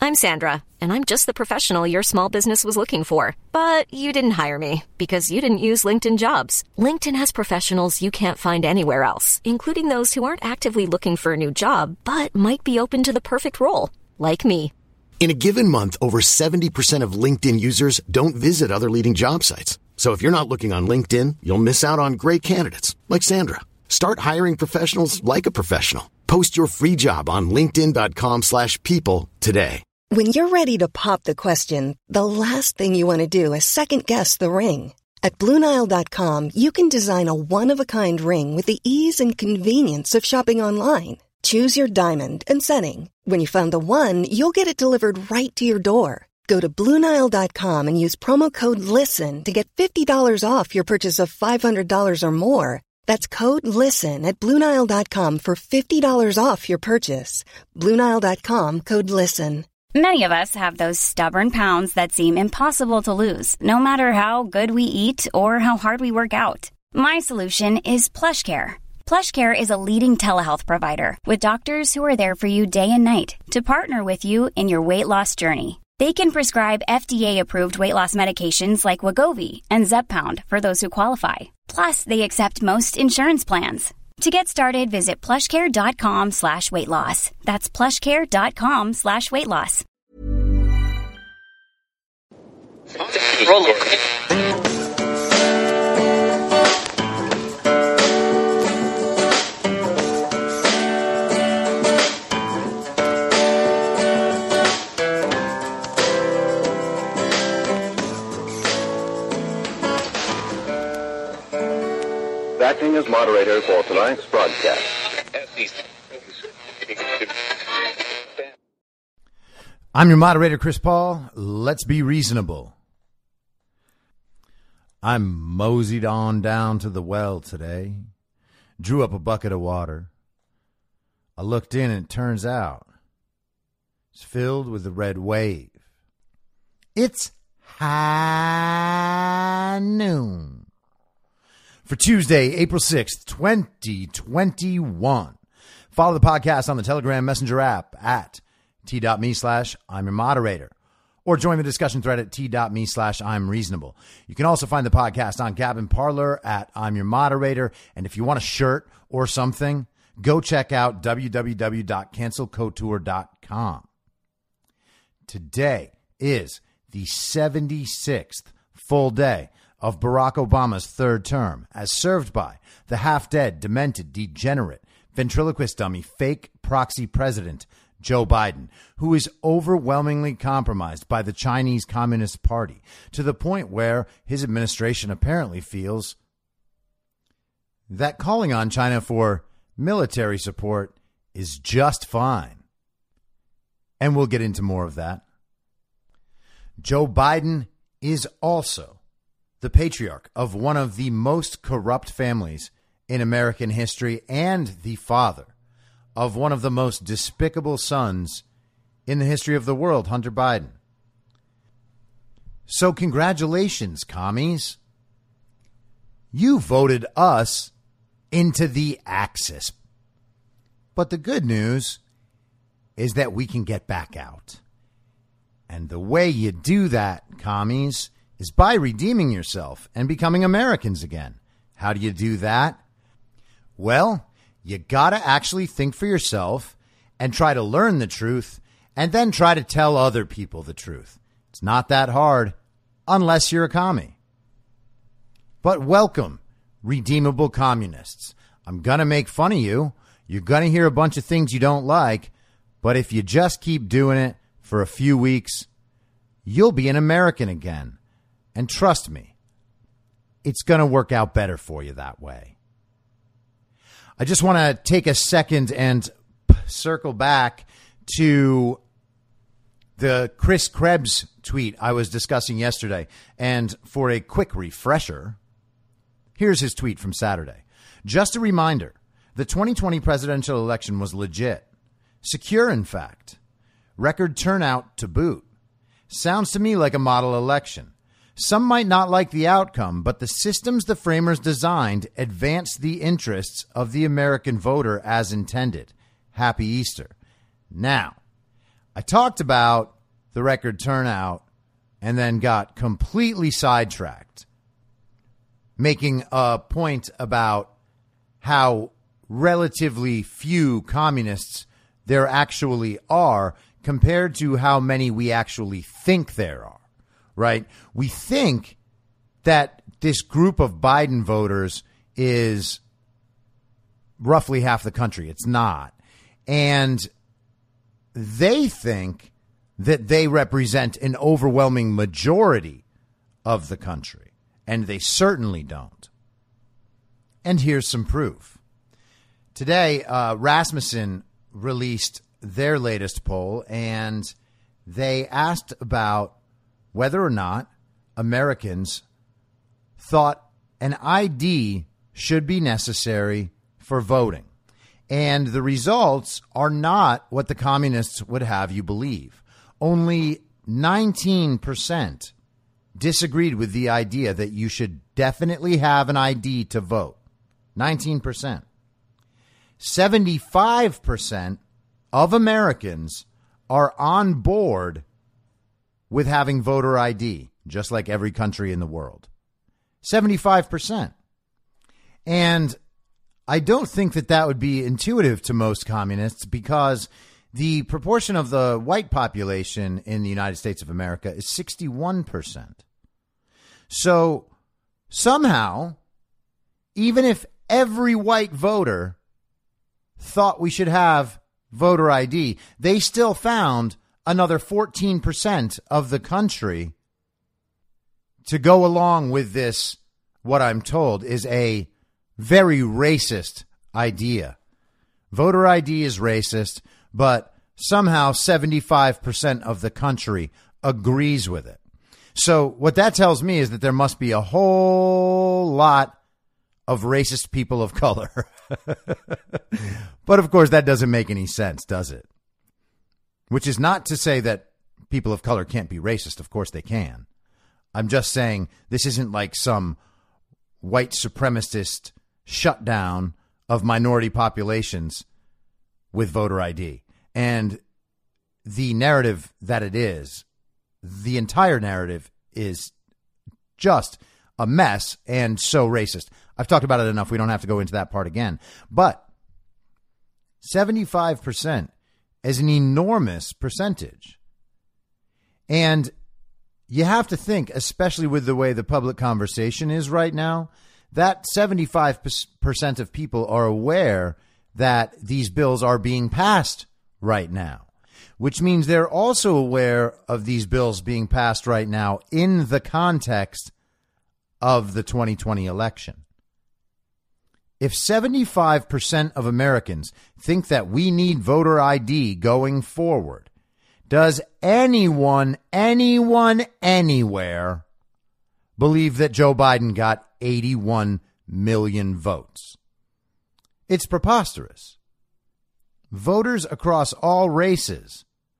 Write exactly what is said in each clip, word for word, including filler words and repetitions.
I'm Sandra, and I'm just the professional your small business was looking for. But you didn't hire me because you didn't use LinkedIn Jobs. LinkedIn has professionals you can't find anywhere else, including those who aren't actively looking for a new job, but might be open to the perfect role, like me. In a given month, over seventy percent of LinkedIn users don't visit other leading job sites. So if you're not looking on LinkedIn, you'll miss out on great candidates like Sandra. Start hiring professionals like a professional. Post your free job on linkedin.com slash people today. When you're ready to pop the question, the last thing you want to do is second-guess the ring. At Blue Nile dot com, you can design a one-of-a-kind ring with the ease and convenience of shopping online. Choose your diamond and setting. When you find the one, you'll get it delivered right to your door. Go to Blue Nile dot com and use promo code LISTEN to get fifty dollars off your purchase of five hundred dollars or more. That's code LISTEN at Blue Nile dot com for fifty dollars off your purchase. Blue Nile dot com, code LISTEN. Many of us have those stubborn pounds that seem impossible to lose, no matter how good we eat or how hard we work out. My solution is PlushCare. PlushCare is a leading telehealth provider with doctors who are there for you day and night to partner with you in your weight loss journey. They can prescribe F D A-approved weight loss medications like Wegovy and Zepbound for those who qualify. Plus, they accept most insurance plans. To get started, visit plushcare.com slash weight loss. That's plushcare.com slash weight loss. Acting as moderator for tonight's broadcast. I'm your moderator, Chris Paul. Let's be reasonable. I'm moseyed on down to the well today. Drew up a bucket of water. I looked in and it turns out it's filled with the red wave. It's high noon. For Tuesday, April sixth, twenty twenty-one. Follow the podcast on the Telegram Messenger app at t.me slash I'm your moderator. Or join the discussion thread at t.me slash I'm reasonable. You can also find the podcast on Gab and Parler at I'm your moderator. And if you want a shirt or something, go check out w w w dot cancel couture dot com. Today is the seventy-sixth full day of Barack Obama's third term, as served by the half-dead, demented, degenerate, ventriloquist dummy, fake proxy president, Joe Biden, who is overwhelmingly compromised by the Chinese Communist Party to the point where his administration apparently feels that calling on China for military support is just fine. And we'll get into more of that. Joe Biden is also the patriarch of one of the most corrupt families in American history and the father of one of the most despicable sons in the history of the world, Hunter Biden. So congratulations, commies. You voted us into the Axis. But the good news is that we can get back out. And the way you do that, commies, is by redeeming yourself and becoming Americans again. How do you do that? Well, you gotta actually think for yourself and try to learn the truth and then try to tell other people the truth. It's not that hard unless you're a commie. But welcome, redeemable communists. I'm gonna make fun of you. You're gonna hear a bunch of things you don't like, but if you just keep doing it for a few weeks, you'll be an American again. And trust me, it's going to work out better for you that way. I just want to take a second and circle back to the Chris Krebs tweet I was discussing yesterday. And for a quick refresher, here's his tweet from Saturday. Just a reminder, the twenty twenty presidential election was legit. Secure, in fact. Record turnout to boot. Sounds to me like a model election. Some might not like the outcome, but the systems the framers designed advanced the interests of the American voter as intended. Happy Easter. Now, I talked about the record turnout and then got completely sidetracked, making a point about how relatively few communists there actually are compared to how many we actually think there are, right? We think that this group of Biden voters is roughly half the country. It's not. And they think that they represent an overwhelming majority of the country, and they certainly don't. And here's some proof. Today, uh, Rasmussen released their latest poll, and they asked about whether or not Americans thought an I D should be necessary for voting. And the results are not what the communists would have you believe. Only nineteen percent disagreed with the idea that you should definitely have an I D to vote. nineteen percent. seventy-five percent of Americans are on board with having voter I D, just like every country in the world. seventy-five percent. And I don't think that that would be intuitive to most communists, because the proportion of the white population in the United States of America is sixty-one percent. So somehow, even if every white voter thought we should have voter I D, they still found another fourteen percent of the country to go along with this, what I'm told, is a very racist idea. Voter I D is racist, but somehow seventy-five percent of the country agrees with it. So what that tells me is that there must be a whole lot of racist people of color. But of course, that doesn't make any sense, does it? Which is not to say that people of color can't be racist. Of course they can. I'm just saying this isn't like some white supremacist shutdown of minority populations with voter I D. And the narrative that it is, the entire narrative is just a mess and so racist. I've talked about it enough. We don't have to go into that part again. But seventy-five percent is an enormous percentage. And you have to think, especially with the way the public conversation is right now, that seventy-five percent of people are aware that these bills are being passed right now, which means they're also aware of these bills being passed right now in the context of the twenty twenty election. If seventy-five percent of Americans think that we need voter I D going forward, does anyone, anyone, anywhere believe that Joe Biden got eighty-one million votes? It's preposterous. Voters across all races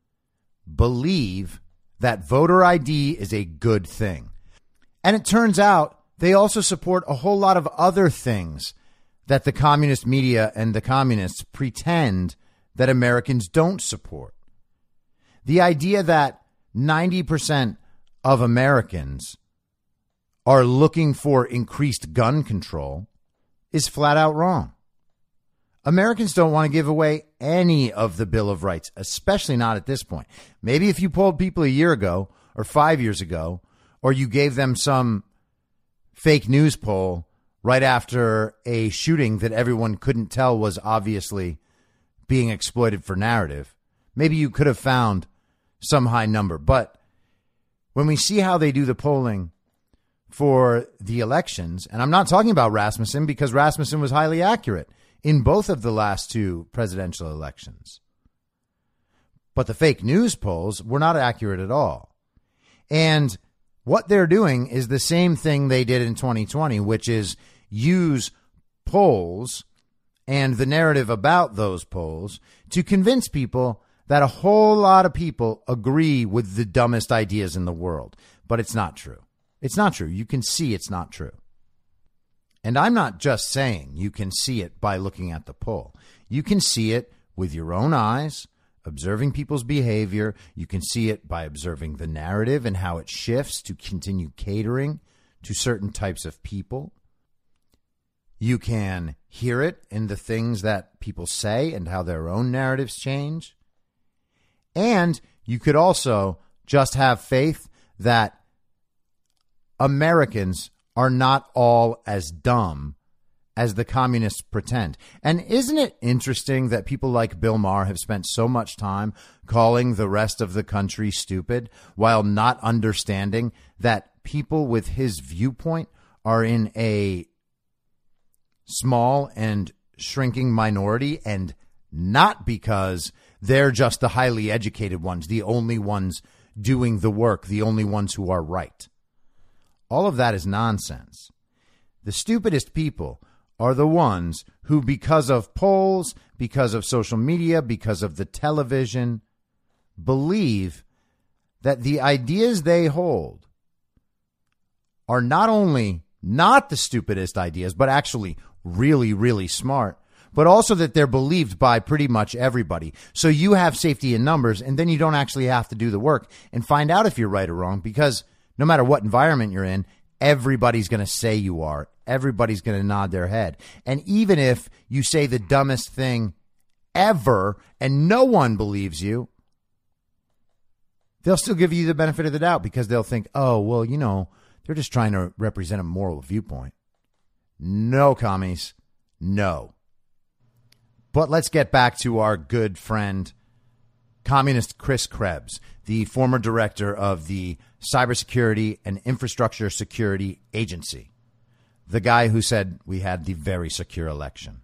believe that voter I D is a good thing. And it turns out they also support a whole lot of other things that the communist media and the communists pretend that Americans don't support. The idea that ninety percent of Americans are looking for increased gun control is flat out wrong. Americans don't want to give away any of the Bill of Rights, especially not at this point. Maybe if you polled people a year ago or five years ago, or you gave them some fake news poll right after a shooting that everyone couldn't tell was obviously being exploited for narrative, maybe you could have found some high number. But when we see how they do the polling for the elections, and I'm not talking about Rasmussen because Rasmussen was highly accurate in both of the last two presidential elections, but the fake news polls were not accurate at all. And what they're doing is the same thing they did in twenty twenty, which is use polls and the narrative about those polls to convince people that a whole lot of people agree with the dumbest ideas in the world. But it's not true. It's not true. You can see it's not true. And I'm not just saying you can see it by looking at the poll. You can see it with your own eyes observing people's behavior. You can see it by observing the narrative and how it shifts to continue catering to certain types of people. You can hear it in the things that people say and how their own narratives change. And you could also just have faith that Americans are not all as dumb as the communists pretend. And isn't it interesting that people like Bill Maher have spent so much time calling the rest of the country stupid while not understanding that people with his viewpoint are in a small and shrinking minority, and not because they're just the highly educated ones, the only ones doing the work, the only ones who are right. All of that is nonsense. The stupidest people are the ones who, because of polls, because of social media, because of the television, believe that the ideas they hold are not only not the stupidest ideas, but actually really, really smart, but also that they're believed by pretty much everybody. So you have safety in numbers, and then you don't actually have to do the work and find out if you're right or wrong, because no matter what environment you're in, everybody's going to say you are. Everybody's going to nod their head. And even if you say the dumbest thing ever and no one believes you, they'll still give you the benefit of the doubt because they'll think, oh, well, you know, they're just trying to represent a moral viewpoint. No, commies, no. But let's get back to our good friend, Communist Chris Krebs, the former director of the Cybersecurity and Infrastructure Security Agency, the guy who said we had the very secure election.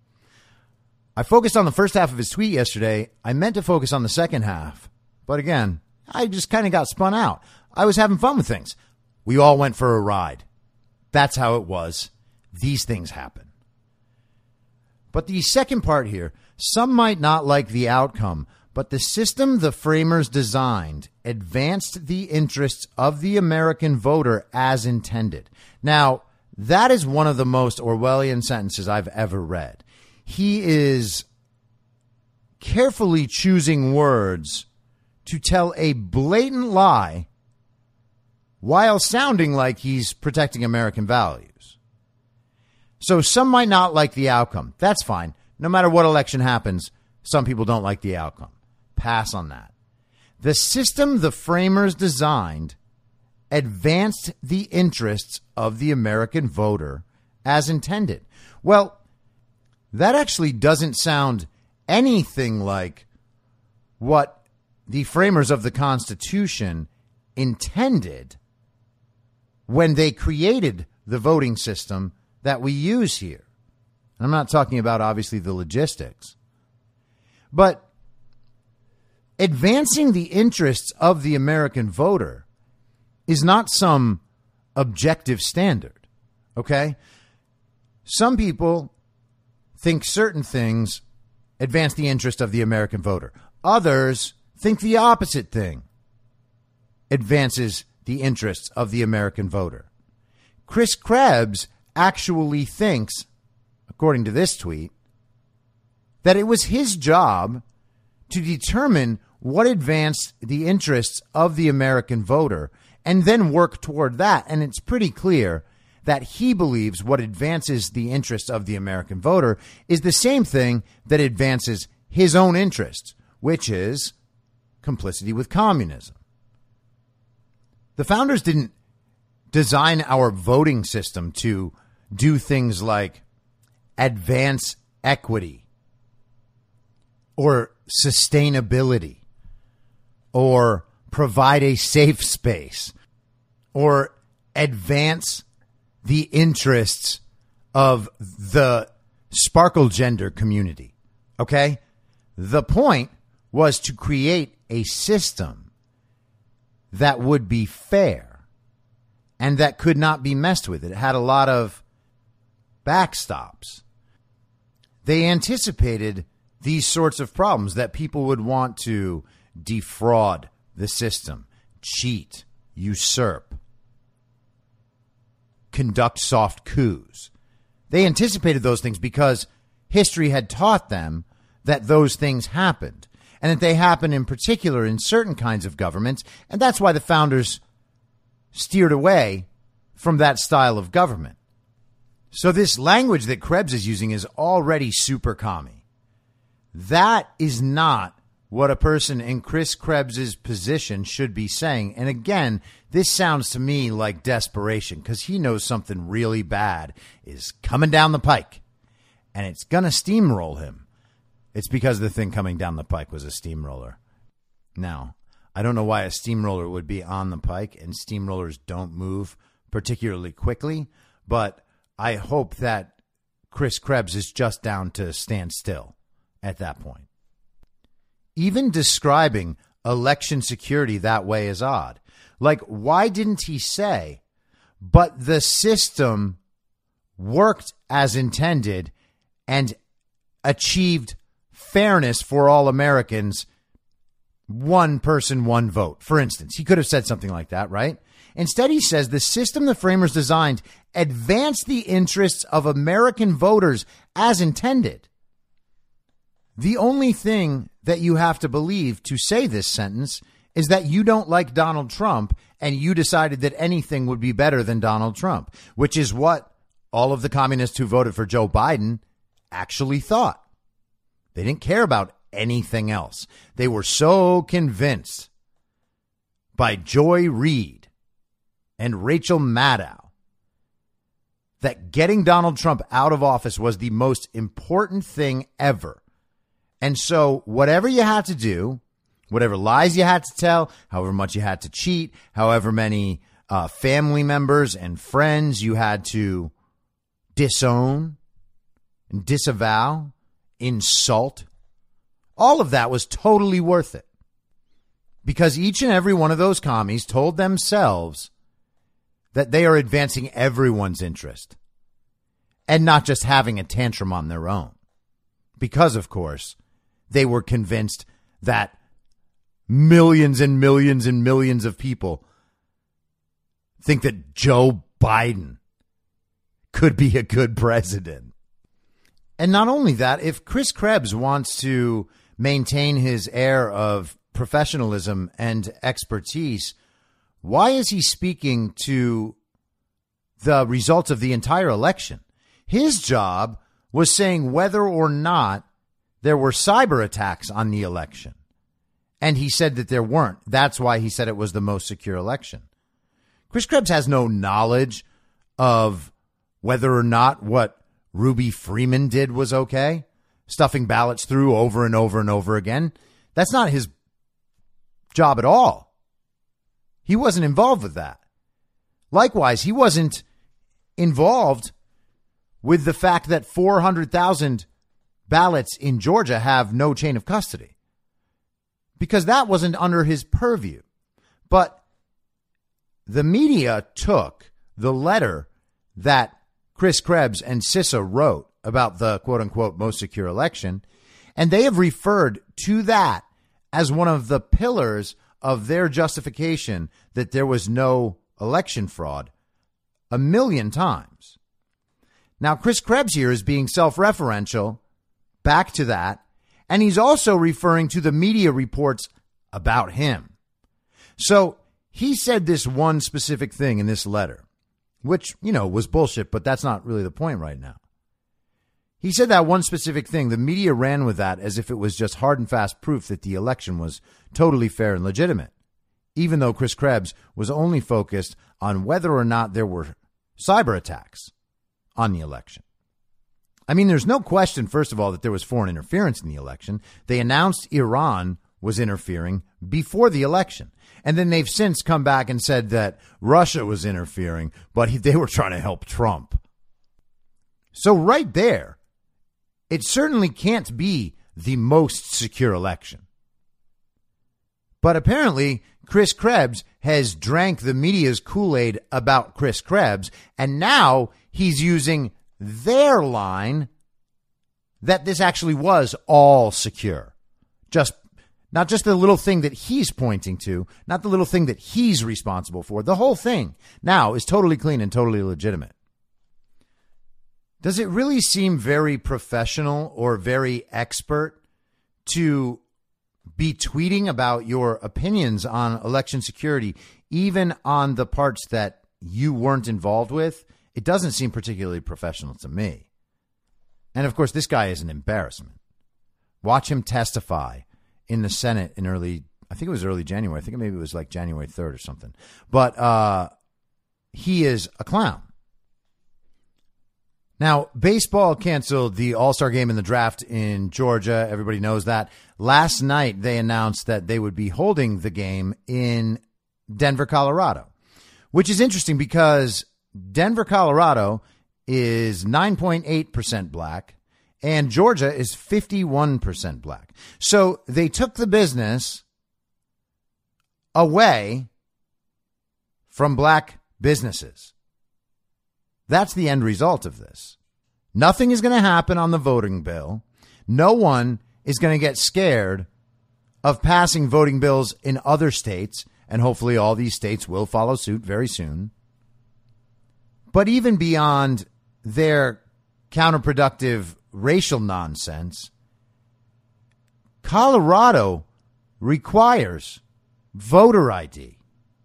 I focused on the first half of his tweet yesterday. I meant to focus on the second half, but again, I just kind of got spun out. I was having fun with things. We all went for a ride. That's how it was. These things happen. But the second part here, some might not like the outcome, but the system the framers designed advanced the interests of the American voter as intended. Now, that is one of the most Orwellian sentences I've ever read. He is carefully choosing words to tell a blatant lie while sounding like he's protecting American values. So some might not like the outcome. That's fine. No matter what election happens, some people don't like the outcome. Pass on that. The system the framers designed advanced the interests of the American voter as intended. Well, that actually doesn't sound anything like what the framers of the Constitution intended when they created the voting system that we use here. And I'm not talking about, obviously, the logistics. But advancing the interests of the American voter is not some objective standard, okay? Some people think certain things advance the interest of the American voter. Others think the opposite thing advances the interests of the American voter. Chris Krebs actually thinks, according to this tweet, that it was his job to determine what advanced the interests of the American voter and then work toward that. And it's pretty clear that he believes what advances the interests of the American voter is the same thing that advances his own interests, which is complicity with communism. The founders didn't design our voting system to do things like advance equity or sustainability or provide a safe space or advance the interests of the sparkle gender community. Okay? The point was to create a system that would be fair and that could not be messed with. It had a lot of backstops. They anticipated these sorts of problems, that people would want to defraud the system, cheat, usurp, conduct soft coups. They anticipated those things because history had taught them that those things happened. and that they happen in particular in certain kinds of governments, and that's why the founders steered away from that style of government. So this language that Krebs is using is already super commie. That is not what a person in Chris Krebs's position should be saying. And again, this sounds to me like desperation because he knows something really bad is coming down the pike and it's going to steamroll him. It's because the thing coming down the pike was a steamroller. Now, I don't know why a steamroller would be on the pike, and steamrollers don't move particularly quickly, but I hope that Chris Krebs is just down to stand still at that point. Even describing election security that way is odd. Like, why didn't he say, but the system worked as intended and achieved fairness for all Americans, one person, one vote? For instance, he could have said something like that, right? Instead, he says the system the framers designed advanced the interests of American voters as intended. The only thing that you have to believe to say this sentence is that you don't like Donald Trump and you decided that anything would be better than Donald Trump, which is what all of the communists who voted for Joe Biden actually thought. They didn't care about anything else. They were so convinced by Joy Reid and Rachel Maddow that getting Donald Trump out of office was the most important thing ever. And so whatever you had to do, whatever lies you had to tell, however much you had to cheat, however many uh, family members and friends you had to disown and disavow, insult, all of that was totally worth it. Because each and every one of those commies told themselves that they are advancing everyone's interest and not just having a tantrum on their own. Because, of course, they were convinced that millions and millions and millions of people think that Joe Biden could be a good president. And not only that, if Chris Krebs wants to maintain his air of professionalism and expertise, why is he speaking to the results of the entire election? His job was saying whether or not there were cyber attacks on the election. And he said that there weren't. That's why he said it was the most secure election. Chris Krebs has no knowledge of whether or not what Ruby Freeman did was okay. Stuffing ballots through over and over and over again. That's not his job at all. He wasn't involved with that. Likewise, he wasn't involved with the fact that four hundred thousand ballots in Georgia have no chain of custody, because that wasn't under his purview. But the media took the letter that Chris Krebs and CISA wrote about the quote unquote most secure election, and they have referred to that as one of the pillars of their justification that there was no election fraud a million times. Now, Chris Krebs here is being self-referential back to that, and he's also referring to the media reports about him. So he said this one specific thing in this letter, which, you know, was bullshit, but that's not really the point right now. He said that one specific thing. The media ran with that as if it was just hard and fast proof that the election was totally fair and legitimate, even though Chris Krebs was only focused on whether or not there were cyber attacks on the election. I mean, there's no question, first of all, that there was foreign interference in the election. They announced Iran was interfering before the election. And then they've since come back and said that Russia was interfering, but they were trying to help Trump. So right there, it certainly can't be the most secure election. But apparently, Chris Krebs has drank the media's Kool-Aid about Chris Krebs, and now he's using their line that this actually was all secure. Just not just the little thing that he's pointing to, not the little thing that he's responsible for. The whole thing now is totally clean and totally legitimate. Does it really seem very professional or very expert to be tweeting about your opinions on election security, even on the parts that you weren't involved with, it doesn't seem particularly professional to me. And of course, this guy is an embarrassment. Watch him testify in the Senate in early, I think it was early January. I think maybe it was like January third or something. But uh, he is a clown. Now, baseball canceled the All-Star game in the draft in Georgia. Everybody knows that. Last night, they announced that they would be holding the game in Denver, Colorado, which is interesting because Denver, Colorado is nine point eight percent black and Georgia is fifty-one percent black. So they took the business away from black businesses. That's the end result of this. Nothing is going to happen on the voting bill. No one is going to get scared of passing voting bills in other states, and hopefully all these states will follow suit very soon. But even beyond their counterproductive racial nonsense, Colorado requires voter I D.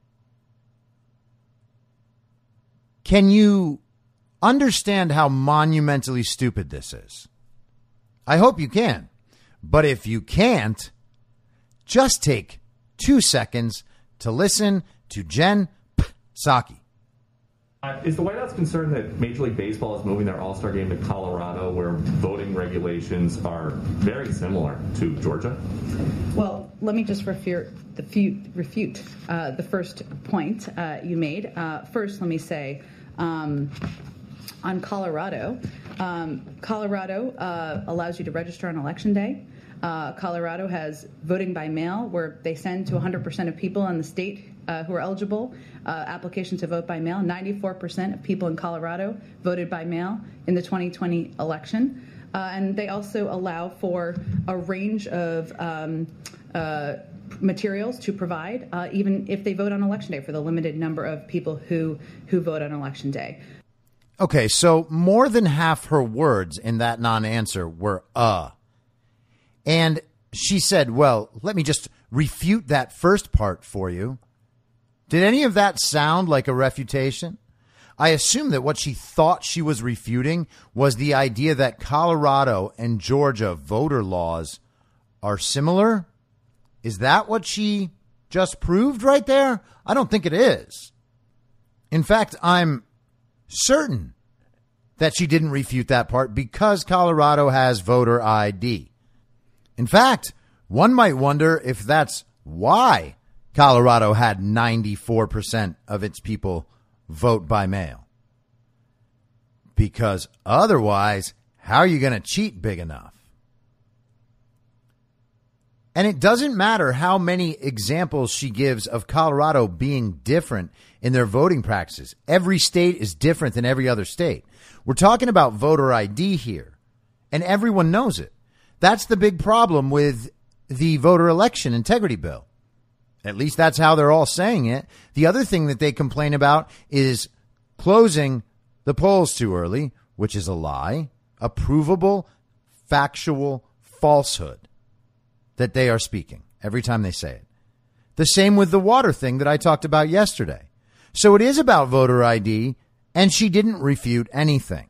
Can you understand how monumentally stupid this is? I hope you can. But if you can't, just take two seconds to listen to Jen Psaki. Uh, is the White House concerned that Major League Baseball is moving their All-Star game to Colorado, where voting regulations are very similar to Georgia? Well, let me just refute the, few, refute, uh, the first point uh, you made. Uh, first, let me say, um, on Colorado, um, Colorado uh, allows you to register on Election Day. Uh, Colorado has voting by mail, where they send to one hundred percent of people in the state uh, who are eligible uh, applications to vote by mail. ninety-four percent of people in Colorado voted by mail in the twenty twenty election. Uh, and they also allow for a range of um, uh, materials to provide, uh, even if they vote on Election Day, for the limited number of people who, who vote on Election Day. Okay, so more than half her words in that non-answer were uh. And she said, well, let me just refute that first part for you. Did any of that sound like a refutation? I assume that what she thought she was refuting was the idea that Colorado and Georgia voter laws are similar. Is that what she just proved right there? I don't think it is. In fact, I'm certain that she didn't refute that part because Colorado has voter I D. In fact, one might wonder if that's why Colorado had ninety-four percent of its people vote by mail. Because otherwise, how are you going to cheat big enough? And it doesn't matter how many examples she gives of Colorado being different in their voting practices. Every state is different than every other state. We're talking about voter I D here, and everyone knows it. That's the big problem with the voter election integrity bill. At least that's how they're all saying it. The other thing that they complain about is closing the polls too early, which is a lie, a provable, factual falsehood that they are speaking every time they say it. The same with the water thing that I talked about yesterday. So it is about voter I D, and she didn't refute anything.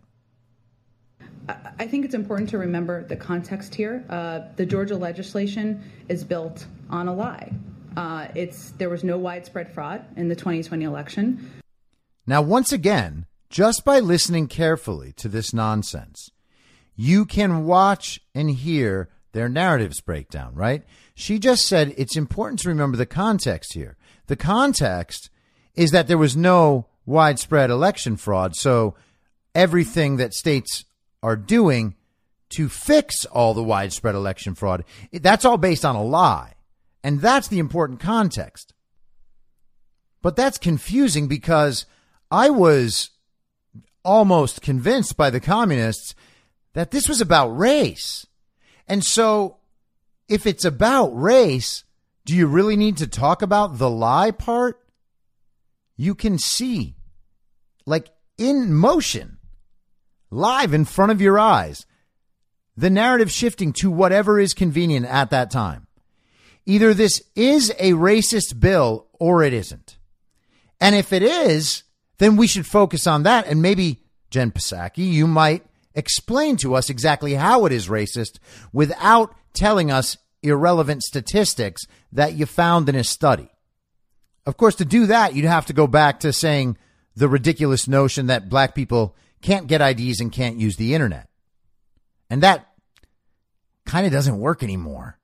I think it's important to remember the context here. Uh, the Georgia legislation is built on a lie. Uh, it's there was no widespread fraud in the twenty twenty election. Now, once again, just by listening carefully to this nonsense, you can watch and hear their narratives break down, right? She just said it's important to remember the context here. The context is that there was no widespread election fraud, so everything that states are doing to fix all the widespread election fraud, that's all based on a lie. And that's the important context. But that's confusing because I was almost convinced by the communists that this was about race. And so if it's about race, do you really need to talk about the lie part? You can see, like in motion, live in front of your eyes, the narrative shifting to whatever is convenient at that time. Either this is a racist bill or it isn't. And if it is, then we should focus on that. And maybe, Jen Psaki, you might explain to us exactly how it is racist without telling us irrelevant statistics that you found in a study. Of course, to do that, you'd have to go back to saying the ridiculous notion that black people can't get I Ds and can't use the internet. And that kind of doesn't work anymore.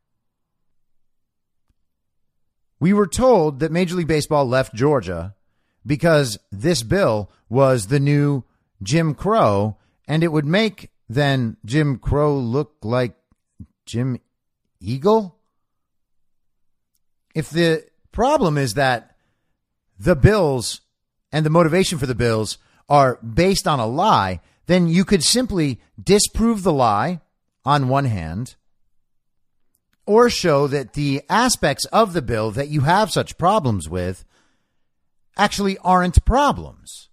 We were told that Major League Baseball left Georgia because this bill was the new Jim Crow, and it would make then Jim Crow look like Jim Eagle. If the problem is that the bills and the motivation for the bills are based on a lie, then you could simply disprove the lie on one hand, or show that the aspects of the bill that you have such problems with actually aren't problems.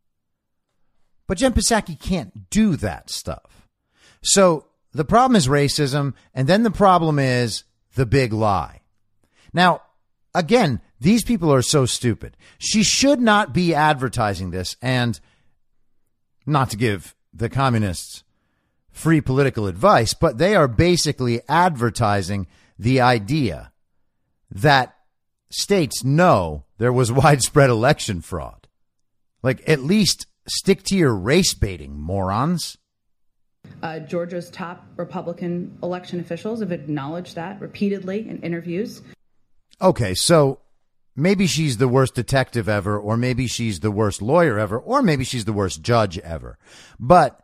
But Jen Psaki can't do that stuff. So the problem is racism, and then the problem is the big lie. Now, again, these people are so stupid. She should not be advertising this, and not to give the communists free political advice, but they are basically advertising the idea that states know there was widespread election fraud. Like, at least stick to your race baiting, morons. Uh, Georgia's top Republican election officials have acknowledged that repeatedly in interviews. Okay, so maybe she's the worst detective ever, or maybe she's the worst lawyer ever, or maybe she's the worst judge ever. But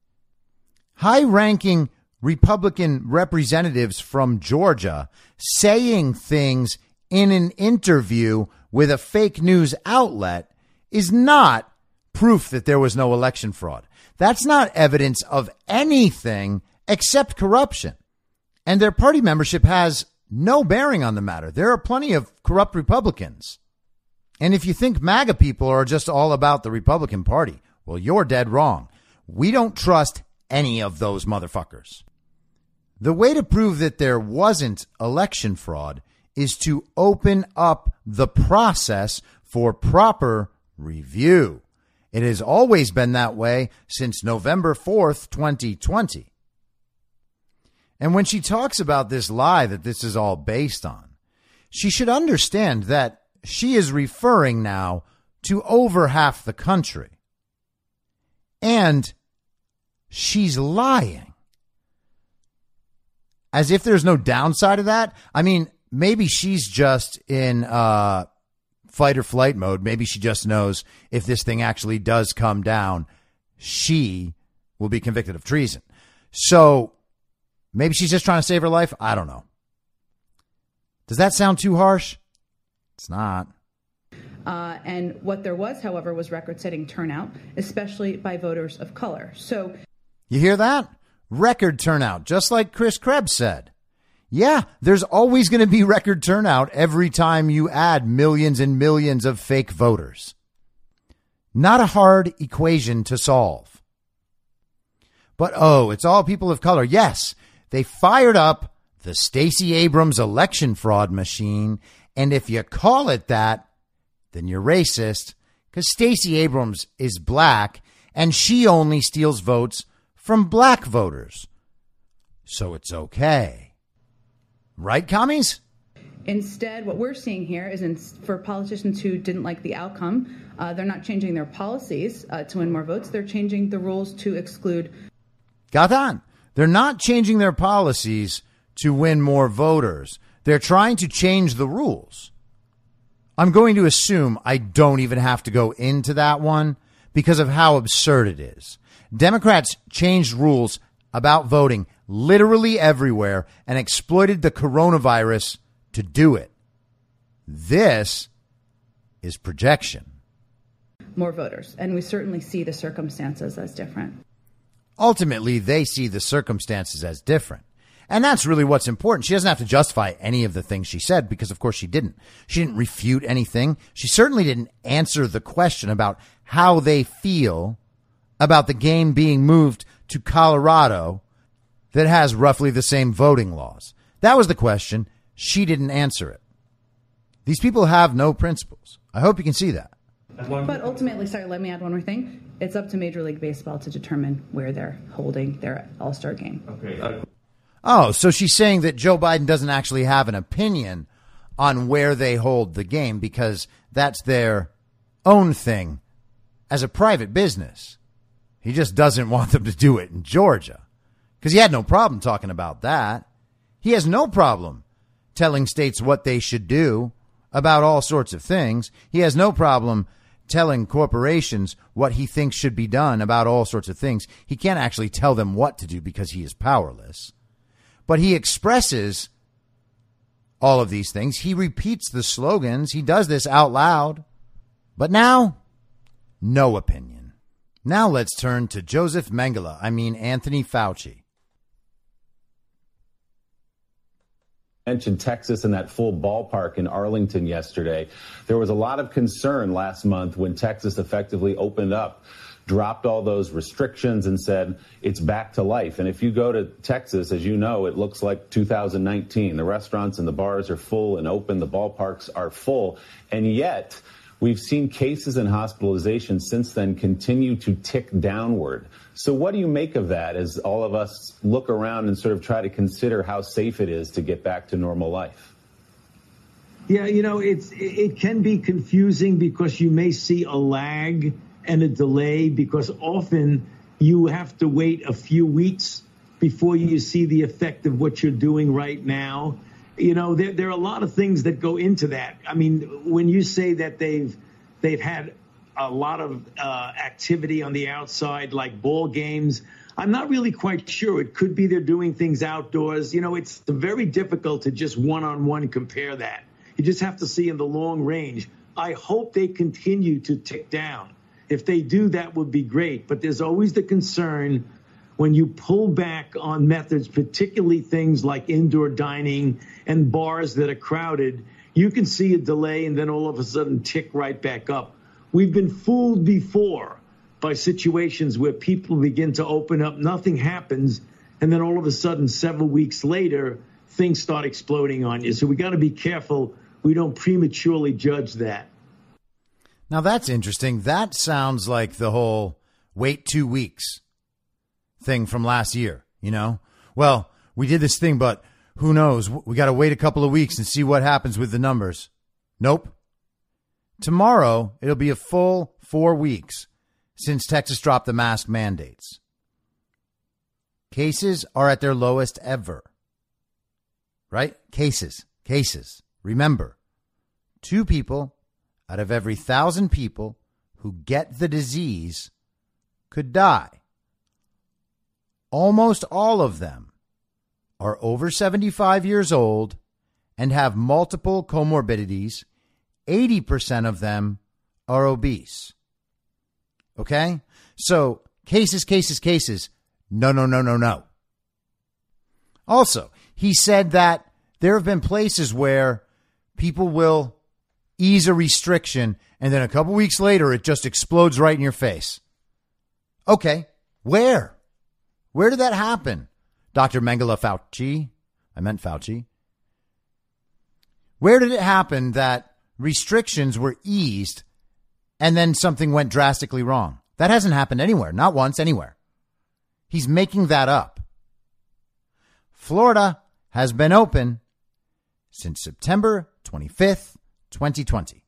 high-ranking Republican representatives from Georgia saying things in an interview with a fake news outlet is not proof that there was no election fraud. That's not evidence of anything except corruption. And their party membership has no bearing on the matter. There are plenty of corrupt Republicans. And if you think MAGA people are just all about the Republican Party, well, you're dead wrong. We don't trust any of those motherfuckers. The way to prove that there wasn't election fraud is to open up the process for proper review. It has always been that way since November fourth, twenty twenty. And when she talks about this lie that this is all based on, she should understand that she is referring now to over half the country. And she's lying. As if there's no downside of that. I mean, maybe she's just in uh, fight or flight mode. Maybe she just knows if this thing actually does come down, she will be convicted of treason. So maybe she's just trying to save her life. I don't know. Does that sound too harsh? It's not. Uh, and what there was, however, was record-setting turnout, especially by voters of color. So you hear that? Record turnout, just like Chris Krebs said. Yeah, there's always going to be record turnout every time you add millions and millions of fake voters. Not a hard equation to solve. But, oh, it's all people of color. Yes, they fired up the Stacey Abrams election fraud machine. And if you call it that, then you're racist, because Stacey Abrams is black and she only steals votes from black voters. So it's okay. Right, commies? Instead, what we're seeing here is in, for politicians who didn't like the outcome, uh, they're not changing their policies uh, to win more votes. They're changing the rules to exclude. Got on. They're not changing their policies to win more voters. They're trying to change the rules. I'm going to assume I don't even have to go into that one because of how absurd it is. Democrats changed rules about voting literally everywhere and exploited the coronavirus to do it. This is projection. More voters. And we certainly see the circumstances as different. Ultimately, they see the circumstances as different. And that's really what's important. She doesn't have to justify any of the things she said because, of course, she didn't. She didn't refute anything. She certainly didn't answer the question about how they feel about the game being moved to Colorado that has roughly the same voting laws. That was the question. she didn't answer it. These people have no principles. I hope you can see that. But ultimately, sorry, let me add one more thing. It's up to Major League Baseball to determine where they're holding their All-Star game. Okay. Uh- oh, so she's saying that Joe Biden doesn't actually have an opinion on where they hold the game because that's their own thing as a private business. He just doesn't want them to do it in Georgia because he had no problem talking about that. He has no problem telling states what they should do about all sorts of things. He has no problem telling corporations what he thinks should be done about all sorts of things. He can't actually tell them what to do because he is powerless. But he expresses all of these things. He repeats the slogans. He does this out loud. But now, no opinion. Now let's turn to Joseph Mengele. I mean, Anthony Fauci. Mentioned Texas and that full ballpark in Arlington yesterday. There was a lot of concern last month when Texas effectively opened up, dropped all those restrictions and said it's back to life. And if you go to Texas, as you know, it looks like two thousand nineteen. The restaurants and the bars are full and open. The ballparks are full. And yet we've seen cases and hospitalizations since then continue to tick downward. So what do you make of that as all of us look around and sort of try to consider how safe it is to get back to normal life? Yeah, you know, it's it can be confusing because you may see a lag and a delay because often you have to wait a few weeks before you see the effect of what you're doing right now. You know, there, there are a lot of things that go into that. I mean, when you say that they've they've had a lot of uh, activity on the outside, like ball games, I'm not really quite sure. It could be they're doing things outdoors. You know, it's very difficult to just one-on-one compare that. You just have to see in the long range. I hope they continue to tick down. If they do, that would be great. But there's always the concern when you pull back on methods, particularly things like indoor dining and bars that are crowded, you can see a delay and then all of a sudden tick right back up. We've been fooled before by situations where people begin to open up, nothing happens, and then all of a sudden, several weeks later, things start exploding on you. So we got to be careful we don't prematurely judge that. Now, that's interesting. That sounds like the whole wait two weeks thing from last year, you know? Well, we did this thing, but who knows? We got to wait a couple of weeks and see what happens with the numbers. Nope. Tomorrow, it'll be a full four weeks since Texas dropped the mask mandates. Cases are at their lowest ever. Right? Cases. Cases. Remember, two people out of every thousand people who get the disease could die. Almost all of them are over seventy-five years old and have multiple comorbidities. eighty percent of them are obese. Okay? So cases, cases, cases. No, no, no, no, no. Also, he said that there have been places where people will ease a restriction and then a couple weeks later it just explodes right in your face. Okay. Where? Where did that happen? Doctor Mengele Fauci. I meant Fauci. Where did it happen that restrictions were eased and then something went drastically wrong? That hasn't happened anywhere. Not once, anywhere. He's making that up. Florida has been open since September twenty-fifth, twenty twenty.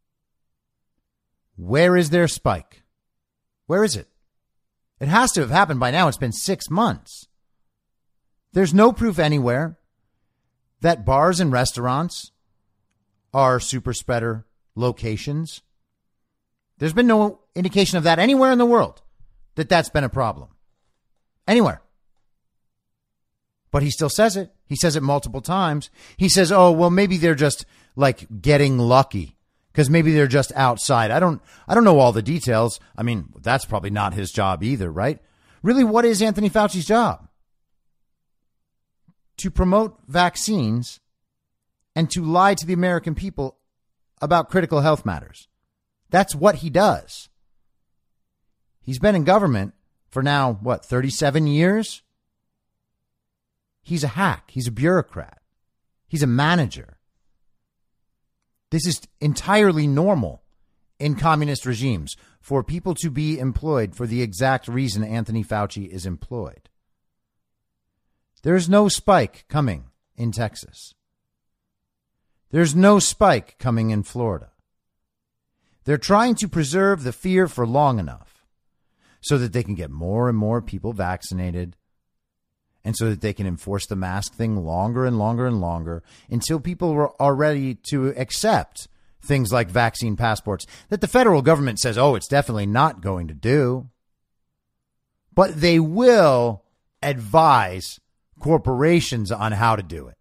Where is their spike? Where is it? It has to have happened by now. It's been six months. There's no proof anywhere that bars and restaurants are super spreader locations. There's been no indication of that anywhere in the world, that that's been a problem. Anywhere. But he still says it. He says it multiple times. He says, oh, well, maybe they're just like getting lucky because maybe they're just outside. I don't I don't know all the details. I mean, that's probably not his job either, right? Really, what is Anthony Fauci's job? To promote vaccines and to lie to the American people about critical health matters. That's what he does. He's been in government for now, what, thirty-seven years? He's a hack. He's a bureaucrat. He's a manager. This is entirely normal in communist regimes for people to be employed for the exact reason Anthony Fauci is employed. There's no spike coming in Texas. There's no spike coming in Florida. They're trying to preserve the fear for long enough so that they can get more and more people vaccinated and so that they can enforce the mask thing longer and longer and longer until people are ready to accept things like vaccine passports that the federal government says, oh, it's definitely not going to do. But they will advise corporations on how to do it.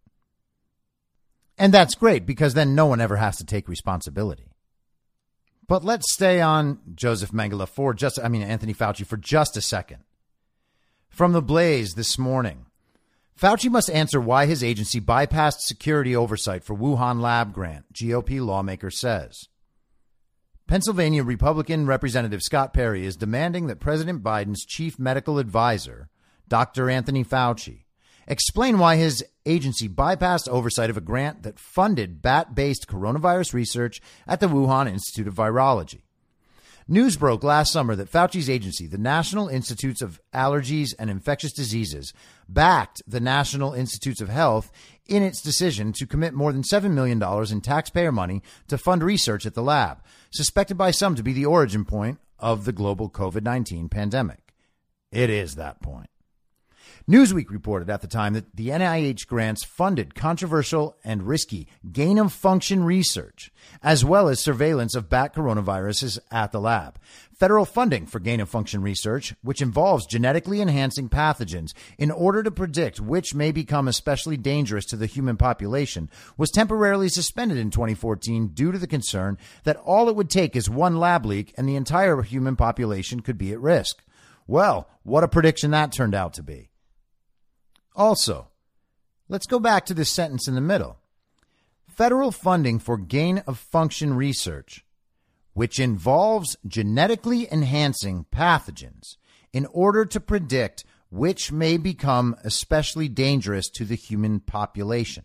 And that's great because then no one ever has to take responsibility. But let's stay on Joseph Mengele for just, I mean, Anthony Fauci for just a second. From The Blaze this morning, Fauci must answer why his agency bypassed security oversight for Wuhan lab grant, G O P lawmaker says. Pennsylvania Republican Representative Scott Perry is demanding that President Biden's chief medical advisor, Doctor Anthony Fauci, explain why his agency bypassed oversight of a grant that funded bat-based coronavirus research at the Wuhan Institute of Virology. News broke last summer that Fauci's agency, the National Institutes of Allergies and Infectious Diseases, backed the National Institutes of Health in its decision to commit more than seven million dollars in taxpayer money to fund research at the lab, suspected by some to be the origin point of the global COVID nineteen pandemic. It is that point. Newsweek reported at the time that the N I H grants funded controversial and risky gain-of-function research, as well as surveillance of bat coronaviruses at the lab. Federal funding for gain-of-function research, which involves genetically enhancing pathogens in order to predict which may become especially dangerous to the human population, was temporarily suspended in twenty fourteen due to the concern that all it would take is one lab leak and the entire human population could be at risk. Well, what a prediction that turned out to be. Also, let's go back to this sentence in the middle. Federal funding for gain-of-function research, which involves genetically enhancing pathogens in order to predict which may become especially dangerous to the human population.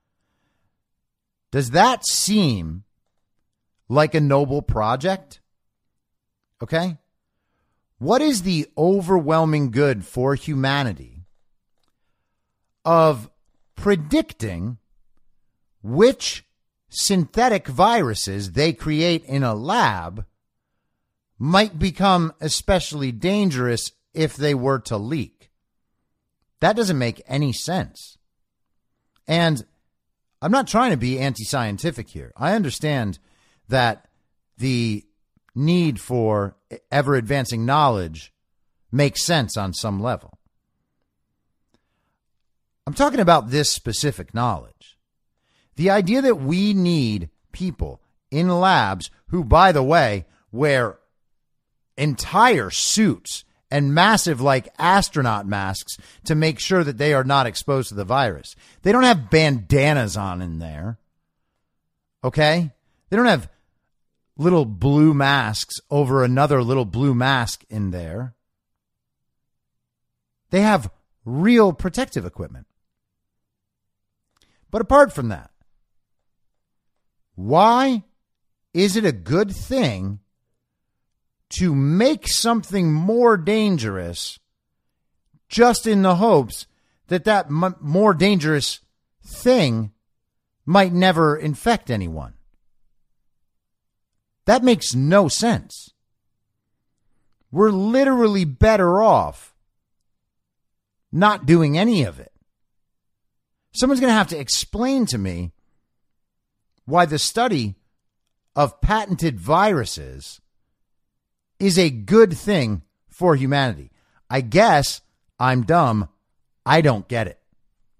Does that seem like a noble project? Okay. What is the overwhelming good for humanity of predicting which synthetic viruses they create in a lab might become especially dangerous if they were to leak? That doesn't make any sense. And I'm not trying to be anti-scientific here. I understand that the need for ever-advancing knowledge makes sense on some level. I'm talking about this specific knowledge. The idea that we need people in labs who, by the way, wear entire suits and massive, like, astronaut masks to make sure that they are not exposed to the virus. They don't have bandanas on in there. Okay? They don't have little blue masks over another little blue mask in there. They have real protective equipment. But apart from that, why is it a good thing to make something more dangerous just in the hopes that that m- more dangerous thing might never infect anyone? That makes no sense. We're literally better off not doing any of it. Someone's going to have to explain to me why the study of patented viruses is a good thing for humanity. I guess I'm dumb. I don't get it.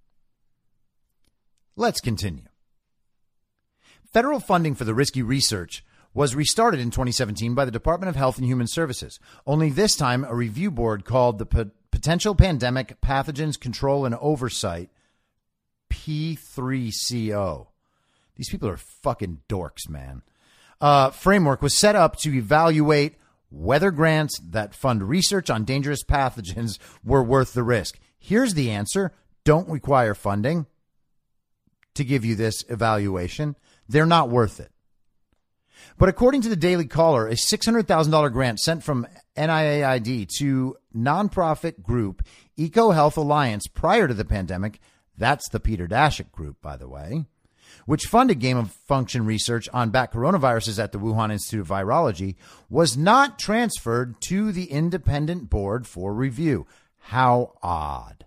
Let's continue. Federal funding for the risky research was restarted in twenty seventeen by the Department of Health and Human Services, only this time a review board called the P- Potential Pandemic Pathogens Control and Oversight, P three C O. These people are fucking dorks, man. Uh, framework was set up to evaluate whether grants that fund research on dangerous pathogens were worth the risk. Here's the answer. Don't require funding. to give you this evaluation. They're not worth it. But according to the Daily Caller, a six hundred thousand dollars grant sent from N I A I D to nonprofit group EcoHealth Alliance prior to the pandemic, that's the Peter Daszak group, by the way, which funded gain-of-function research on bat coronaviruses at the Wuhan Institute of Virology, was not transferred to the independent board for review. How odd.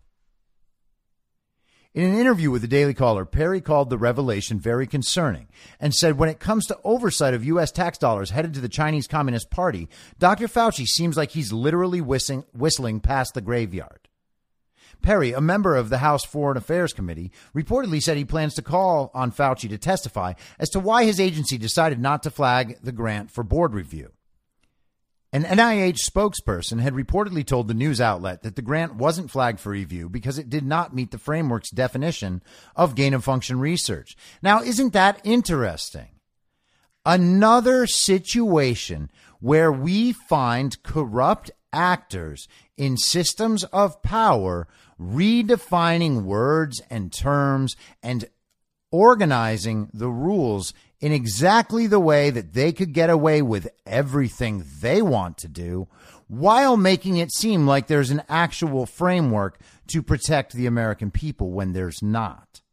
In an interview with the Daily Caller, Perry called the revelation very concerning and said when it comes to oversight of U S tax dollars headed to the Chinese Communist Party, Doctor Fauci seems like he's literally whistling, whistling past the graveyard. Perry, a member of the House Foreign Affairs Committee, reportedly said he plans to call on Fauci to testify as to why his agency decided not to flag the grant for board review. An N I H spokesperson had reportedly told the news outlet that the grant wasn't flagged for review because it did not meet the framework's definition of gain-of-function research. Now, isn't that interesting? Another situation where we find corrupt actors in systems of power redefining words and terms and organizing the rules in exactly the way that they could get away with everything they want to do while making it seem like there's an actual framework to protect the American people when there's not.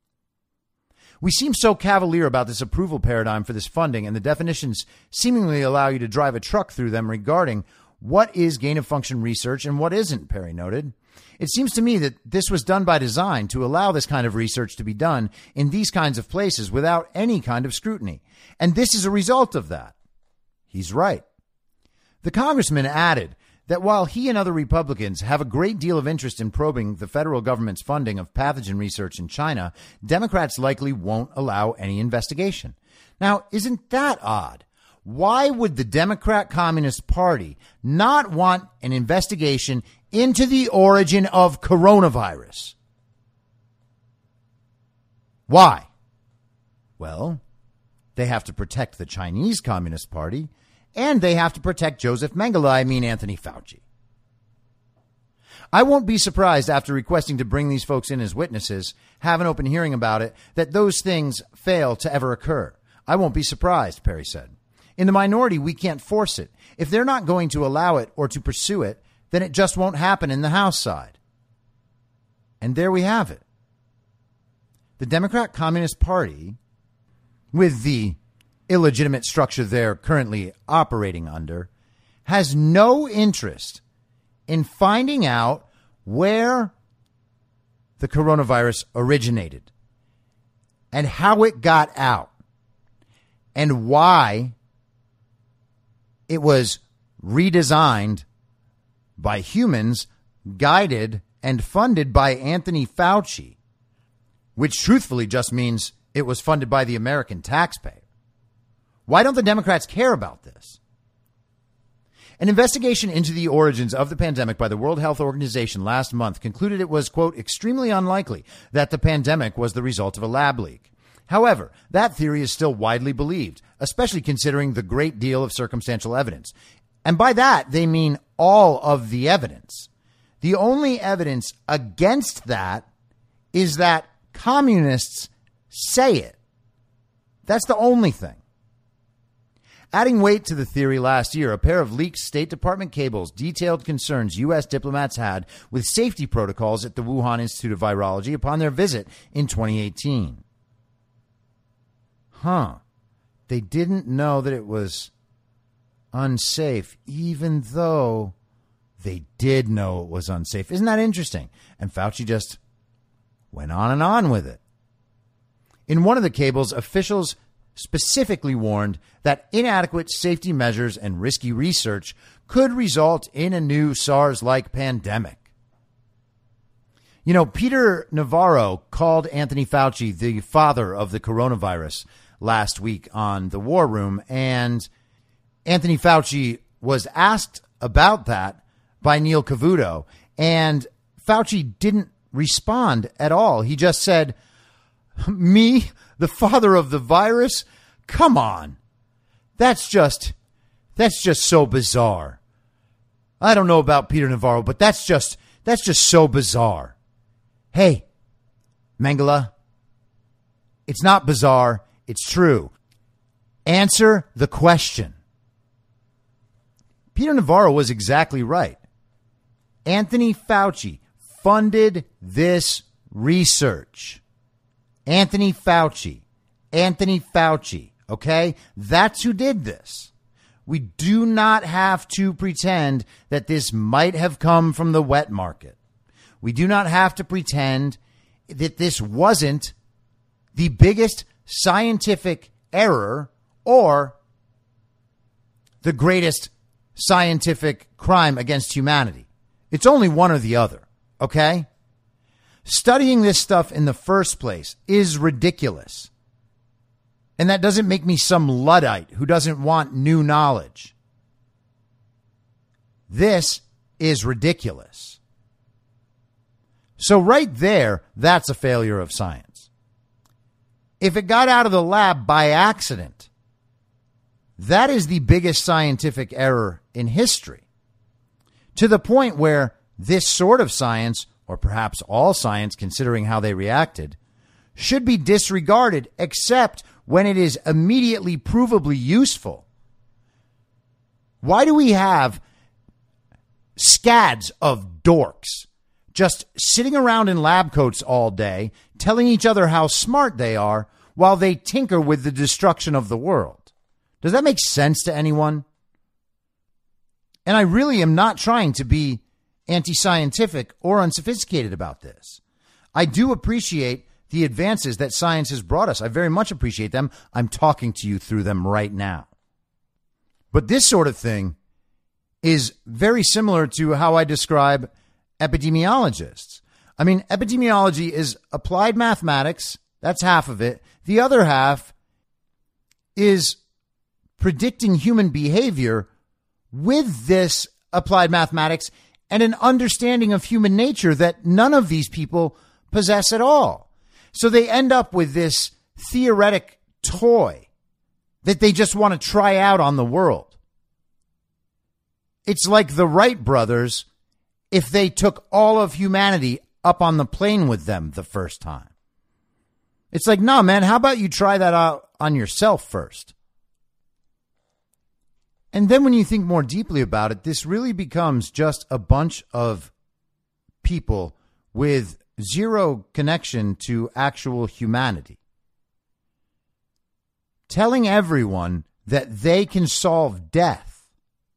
We seem so cavalier about this approval paradigm for this funding, and the definitions seemingly allow you to drive a truck through them regarding what is gain-of-function research and what isn't, Perry noted. It seems to me that this was done by design to allow this kind of research to be done in these kinds of places without any kind of scrutiny. And this is a result of that. He's right. The congressman added that while he and other Republicans have a great deal of interest in probing the federal government's funding of pathogen research in China, Democrats likely won't allow any investigation. Now, isn't that odd? Why would the Democrat Communist Party not want an investigation into the origin of coronavirus? Why? Well, they have to protect the Chinese Communist Party, and they have to protect Joseph Mengele, I mean Anthony Fauci. I won't be surprised after requesting to bring these folks in as witnesses, have an open hearing about it, that those things fail to ever occur. I won't be surprised, Perry said. In the minority, we can't force it. If they're not going to allow it or to pursue it, then it just won't happen in the House side. And there we have it. The Democrat Communist Party, with the illegitimate structure they're currently operating under, has no interest in finding out where the coronavirus originated and how it got out and why it was redesigned by humans, guided and funded by Anthony Fauci, which truthfully just means it was funded by the American taxpayer. Why don't the Democrats care about this? An investigation into the origins of the pandemic by the World Health Organization last month concluded it was, quote, extremely unlikely that the pandemic was the result of a lab leak. However, that theory is still widely believed, especially considering the great deal of circumstantial evidence. And by that, they mean all of the evidence. The only evidence against that is that communists say it. That's the only thing. Adding weight to the theory last year, a pair of leaked State Department cables detailed concerns U S diplomats had with safety protocols at the Wuhan Institute of Virology upon their visit in twenty eighteen. Huh. They didn't know that it was unsafe, even though they did know it was unsafe. Isn't that interesting? And Fauci just went on and on with it. In one of the cables, officials specifically warned that inadequate safety measures and risky research could result in a new SARS-like pandemic. You know, Peter Navarro called Anthony Fauci the father of the coronavirus last week on The War Room, and Anthony Fauci was asked about that by Neil Cavuto, and Fauci didn't respond at all. He just said, me, the father of the virus? Come on. That's just, that's just so bizarre. I don't know about Peter Navarro, but that's just, that's just so bizarre. Hey, Mengele, It's not bizarre. It's true. Answer the question. Peter Navarro was exactly right. Anthony Fauci funded this research. Anthony Fauci. Anthony Fauci. Okay? That's who did this. We do not have to pretend that this might have come from the wet market. We do not have to pretend that this wasn't the biggest scientific error or the greatest scientific crime against humanity. It's only one or the other, okay? Studying this stuff in the first place is ridiculous. And that doesn't make me some Luddite who doesn't want new knowledge. This is ridiculous. So right there, that's a failure of science. If it got out of the lab by accident, that is the biggest scientific error in history. To the point where this sort of science, or perhaps all science considering how they reacted, should be disregarded except when it is immediately provably useful. Why do we have scads of dorks just sitting around in lab coats all day, telling each other how smart they are while they tinker with the destruction of the world? Does that make sense to anyone? And I really am not trying to be anti-scientific or unsophisticated about this. I do appreciate the advances that science has brought us. I very much appreciate them. I'm talking to you through them right now. But this sort of thing is very similar to how I describe epidemiologists. I mean, epidemiology is applied mathematics. That's half of it. The other half is predicting human behavior with this applied mathematics and an understanding of human nature that none of these people possess at all. So they end up with this theoretic toy that they just want to try out on the world. It's like the Wright brothers if they took all of humanity up on the plane with them the first time. It's like, no, man, how about you try that out on yourself first? And then when you think more deeply about it, this really becomes just a bunch of people with zero connection to actual humanity, telling everyone that they can solve death.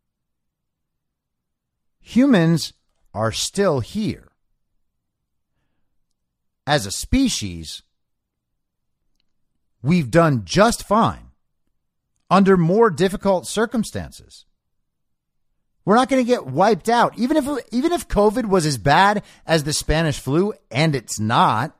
Humans are still here. As a species, we've done just fine under more difficult circumstances. We're not going to get wiped out. Even if even if COVID was as bad as the Spanish flu, and it's not,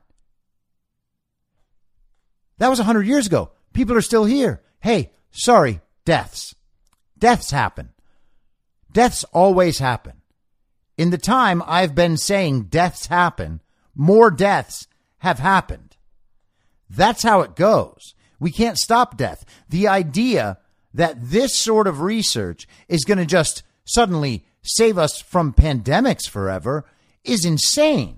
that was one hundred years ago. People are still here. Hey, sorry, deaths. Deaths happen. Deaths always happen. In the time I've been saying deaths happen, more deaths have happened. That's how it goes. We can't stop death. The idea that this sort of research is going to just suddenly save us from pandemics forever is insane.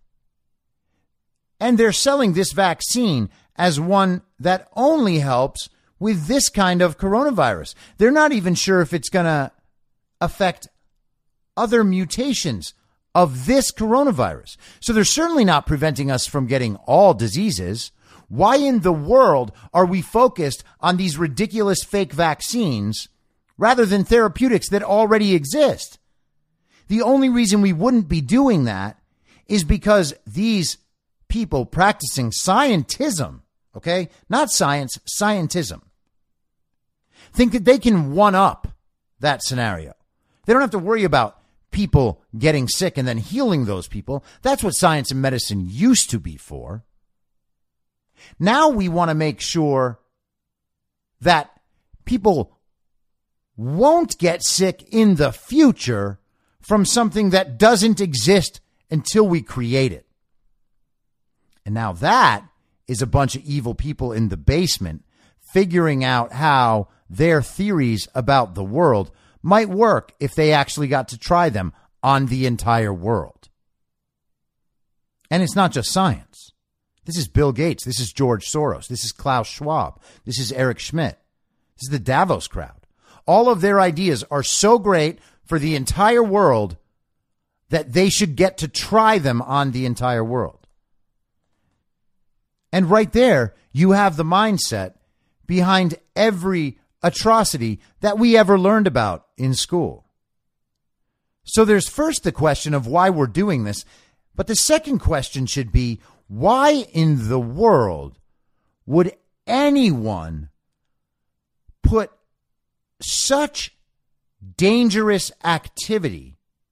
And they're selling this vaccine as one that only helps with this kind of coronavirus. They're not even sure if it's going to affect other mutations of this coronavirus. So they're certainly not preventing us from getting all diseases. Why in the world are we focused on these ridiculous fake vaccines rather than therapeutics that already exist? The only reason we wouldn't be doing that is because these people practicing scientism, okay, not science, scientism, think that they can one up that scenario. They don't have to worry about people getting sick and then healing those people. That's what science and medicine used to be for. Now we want to make sure that people won't get sick in the future from something that doesn't exist until we create it. And now that is a bunch of evil people in the basement figuring out how their theories about the world might work if they actually got to try them on the entire world. And it's not just science. This is Bill Gates. This is George Soros. This is Klaus Schwab. This is Eric Schmidt. This is the Davos crowd. All of their ideas are so great for the entire world that they should get to try them on the entire world. And right there, you have the mindset behind every atrocity that we ever learned about in school. So there's first the question of why we're doing this. But the second question should be, why in the world would anyone put such dangerous activity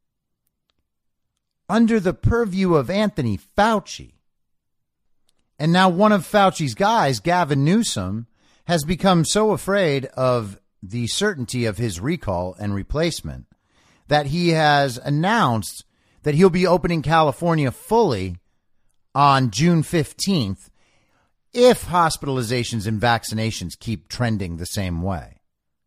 under the purview of Anthony Fauci? And now one of Fauci's guys, Gavin Newsom, has become so afraid of the certainty of his recall and replacement that he has announced that he'll be opening California fully on June fifteenth if hospitalizations and vaccinations keep trending the same way.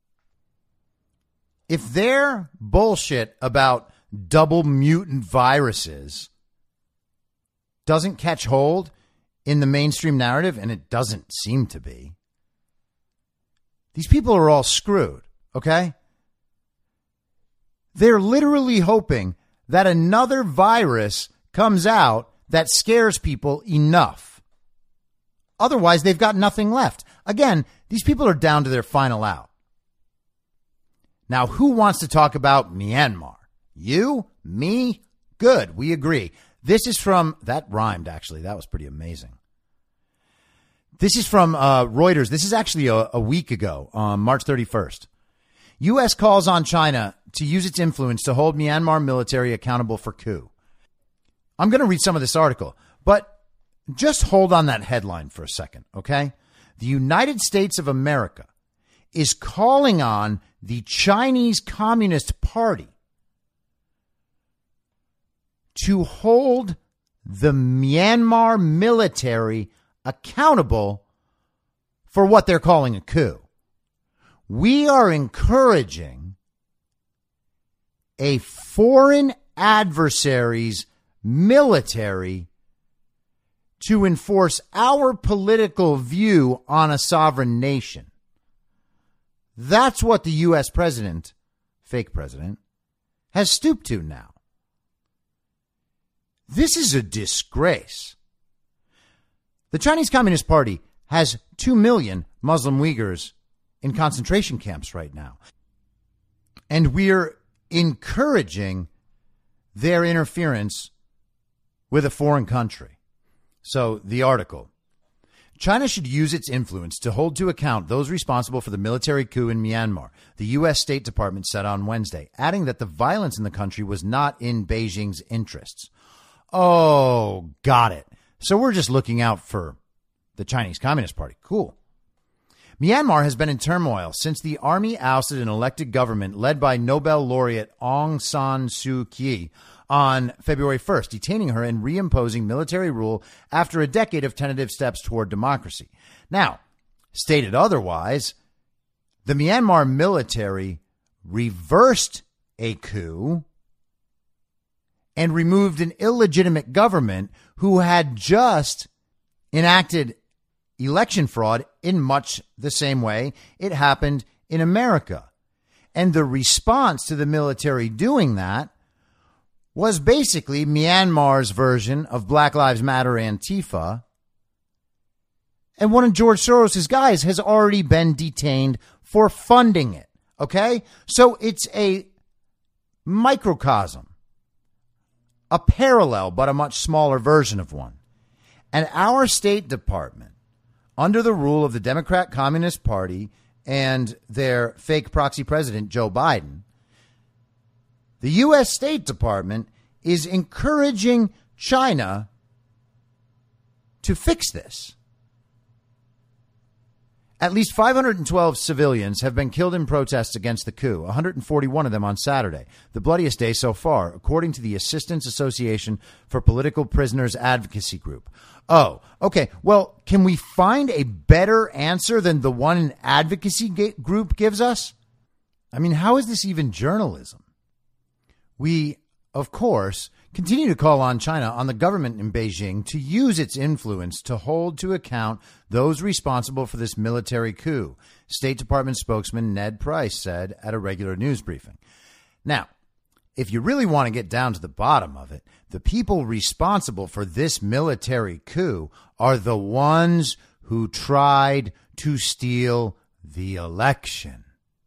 If their bullshit about double mutant viruses doesn't catch hold in the mainstream narrative, and it doesn't seem to be, these people are all screwed, okay? They're literally hoping that another virus comes out that scares people enough. Otherwise, they've got nothing left. Again, these people are down to their final out. Now, who wants to talk about Myanmar? You? Me? Good. We agree. This is from, that rhymed actually. That was pretty amazing. This is from uh, Reuters. This is actually a, a week ago, on March thirty-first. U S calls on China to use its influence to hold Myanmar military accountable for coup. I'm going to read some of this article, but just hold on that headline for a second, okay? The United States of America is calling on the Chinese Communist Party to hold the Myanmar military accountable for what they're calling a coup. We are encouraging a foreign adversary's military to enforce our political view on a sovereign nation. That's what the U S president, fake president, has stooped to now. This is a disgrace. The Chinese Communist Party has two million Muslim Uyghurs in concentration camps right now. And we're encouraging their interference with a foreign country. So the article, China should use its influence to hold to account those responsible for the military coup in Myanmar, the U S State Department said on Wednesday, adding that the violence in the country was not in Beijing's interests. Oh, got it. So we're just looking out for the Chinese Communist Party. Cool. Myanmar has been in turmoil since the army ousted an elected government led by Nobel laureate Aung San Suu Kyi on February first, detaining her and reimposing military rule after a decade of tentative steps toward democracy. Now, stated otherwise, the Myanmar military reversed a coup and removed an illegitimate government who had just enacted election fraud in much the same way it happened in America. And the response to the military doing that was basically Myanmar's version of Black Lives Matter Antifa. And one of George Soros' guys has already been detained for funding it. Okay? So it's a microcosm, a parallel, but a much smaller version of one. And our State Department, under the rule of the Democrat Communist Party and their fake proxy president, Joe Biden, the U S State Department is encouraging China to fix this. At least five hundred twelve civilians have been killed in protests against the coup, one hundred forty-one of them on Saturday, the bloodiest day so far, according to the Assistance Association for Political Prisoners Advocacy Group. Oh, okay. Well, can we find a better answer than the one an advocacy group gives us? I mean, how is this even journalism? We, of course, continue to call on China, on the government in Beijing, to use its influence to hold to account those responsible for this military coup, State Department spokesman Ned Price said at a regular news briefing. Now, if you really want to get down to the bottom of it, the people responsible for this military coup are the ones who tried to steal the election.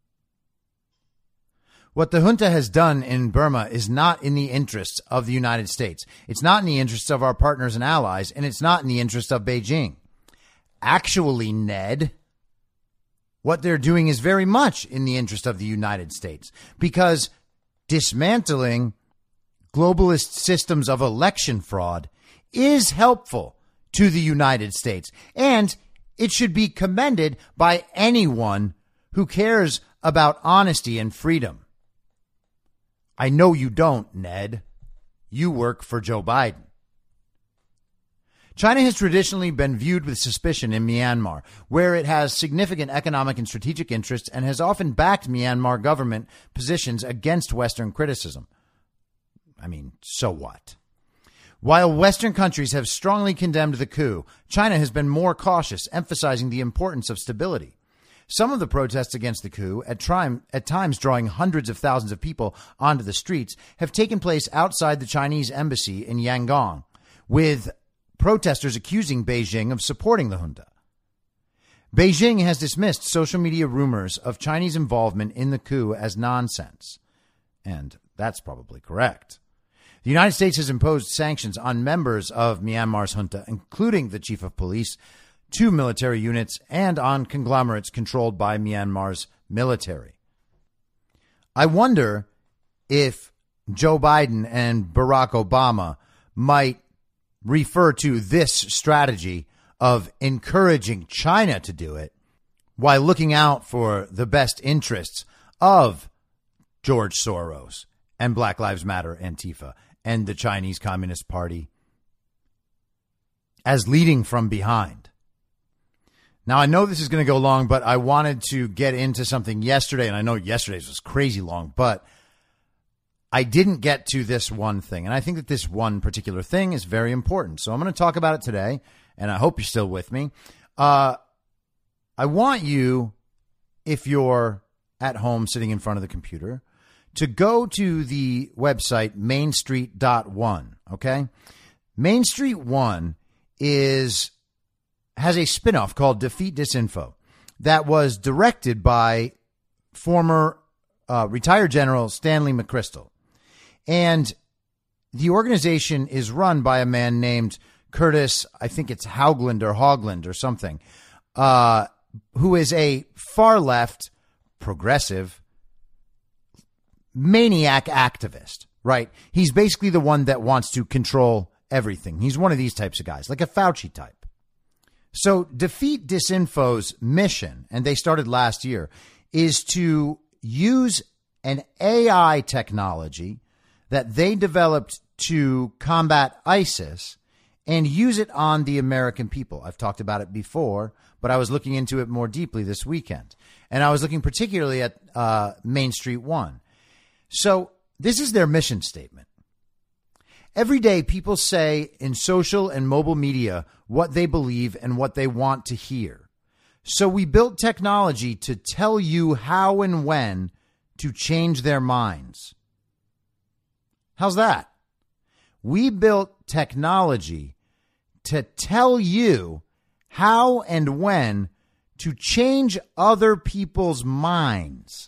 What the junta has done in Burma is not in the interests of the United States. It's not in the interests of our partners and allies, and it's not in the interests of Beijing. Actually, Ned, what they're doing is very much in the interest of the United States, because dismantling globalist systems of election fraud is helpful to the United States, and it should be commended by anyone who cares about honesty and freedom. I know you don't, Ned. You work for Joe Biden. China has traditionally been viewed with suspicion in Myanmar, where it has significant economic and strategic interests and has often backed Myanmar government positions against Western criticism. I mean, so what? While Western countries have strongly condemned the coup, China has been more cautious, emphasizing the importance of stability. Some of the protests against the coup, at, tri- at times drawing hundreds of thousands of people onto the streets, have taken place outside the Chinese embassy in Yangon, with protesters accusing Beijing of supporting the junta. Beijing has dismissed social media rumors of Chinese involvement in the coup as nonsense. And that's probably correct. The United States has imposed sanctions on members of Myanmar's junta, including the chief of police, two military units, and on conglomerates controlled by Myanmar's military. I wonder if Joe Biden and Barack Obama might refer to this strategy of encouraging China to do it while looking out for the best interests of George Soros and Black Lives Matter Antifa and the Chinese Communist Party as leading from behind. Now, I know this is going to go long, but I wanted to get into something yesterday, and I know yesterday's was crazy long, but I didn't get to this one thing, and I think that this one particular thing is very important. So I'm going to talk about it today, and I hope you're still with me. Uh, I want you, if you're at home sitting in front of the computer, to go to the website main street dot one, okay? Main Street One is has a spinoff called Defeat Disinfo that was directed by former uh, retired General Stanley McChrystal. And the organization is run by a man named Curtis, I think it's Haugland or Hogland or something, uh, who is a far left, progressive, maniac activist, right? He's basically the one that wants to control everything. He's one of these types of guys, like a Fauci type. So Defeat Disinfo's mission, and they started last year, is to use an A I technology that they developed to combat ISIS and use it on the American people. I've talked about it before, but I was looking into it more deeply this weekend. And I was looking particularly at uh, Main Street One. So this is their mission statement. Every day, people say in social and mobile media what they believe and what they want to hear. So we built technology to tell you how and when to change their minds. How's that? We built technology to tell you how and when to change other people's minds.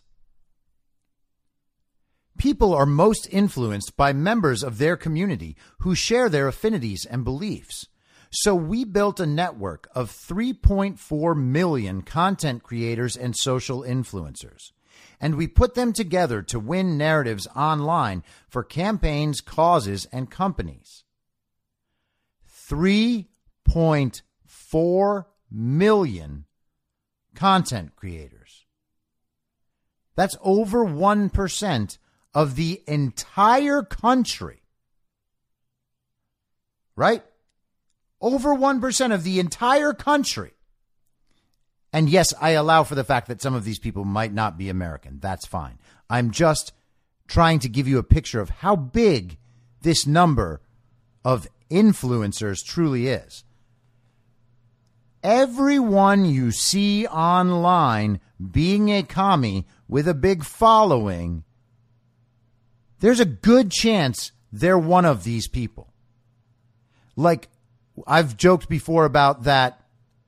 People are most influenced by members of their community who share their affinities and beliefs. So we built a network of three point four million content creators and social influencers. And we put them together to win narratives online for campaigns, causes, and companies. three point four million content creators. That's over one percent of the entire country, right? Over one percent of the entire country. And yes, I allow for the fact that some of these people might not be American. That's fine. I'm just trying to give you a picture of how big this number of influencers truly is. Everyone you see online being a commie with a big following, there's a good chance they're one of these people. Like, I've joked before about that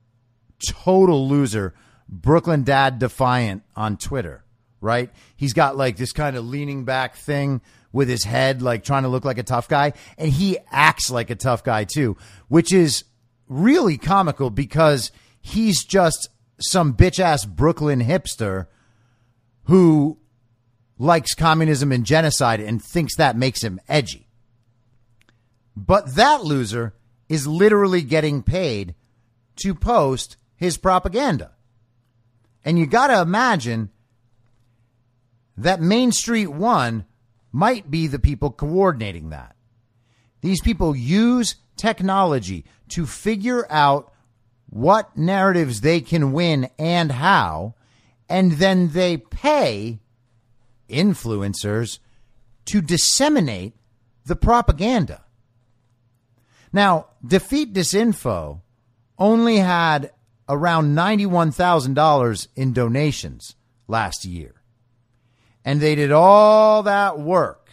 total loser, Brooklyn Dad Defiant on Twitter, right? He's got like this kind of leaning back thing with his head, like trying to look like a tough guy. And he acts like a tough guy too, which is really comical because he's just some bitch ass Brooklyn hipster who likes communism and genocide and thinks that makes him edgy. But that loser is literally getting paid to post his propaganda. And you got to imagine that Main Street One might be the people coordinating that. These people use technology to figure out what narratives they can win and how, and then they pay influencers to disseminate the propaganda. Now, Defeat Disinfo only had around ninety-one thousand dollars in donations last year. And they did all that work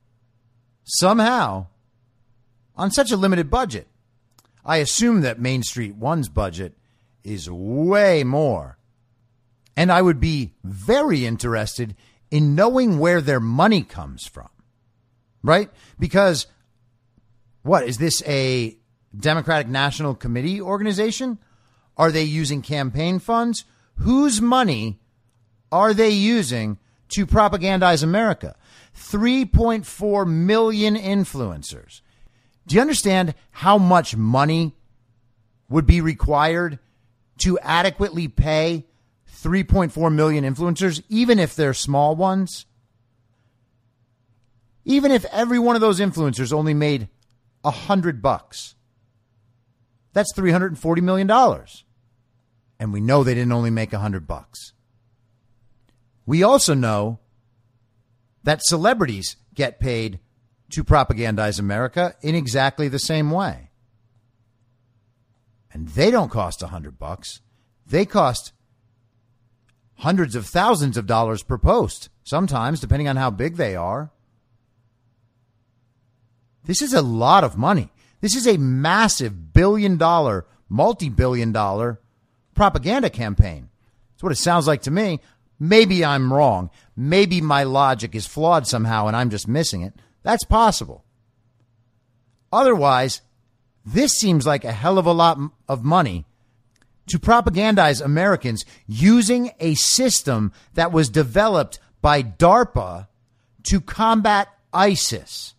somehow on such a limited budget. I assume that Main Street One's budget is way more. And I would be very interested in knowing where their money comes from, right? Because what, is this a Democratic National Committee organization? Are they using campaign funds? Whose money are they using to propagandize America? three point four million influencers. Do you understand how much money would be required to adequately pay three point four million influencers, even if they're small ones? Even if every one of those influencers only made a hundred bucks, that's three hundred forty million dollars. And we know they didn't only make a hundred bucks. We also know that celebrities get paid to propagandize America in exactly the same way. And they don't cost a hundred bucks. They cost hundreds of thousands of dollars per post, sometimes, depending on how big they are. This is a lot of money. This is a massive billion dollar, multi-billion dollar propaganda campaign. That's what it sounds like to me. Maybe I'm wrong. Maybe my logic is flawed somehow and I'm just missing it. That's possible. Otherwise, this seems like a hell of a lot of money to propagandize Americans using a system that was developed by DARPA to combat ISIS.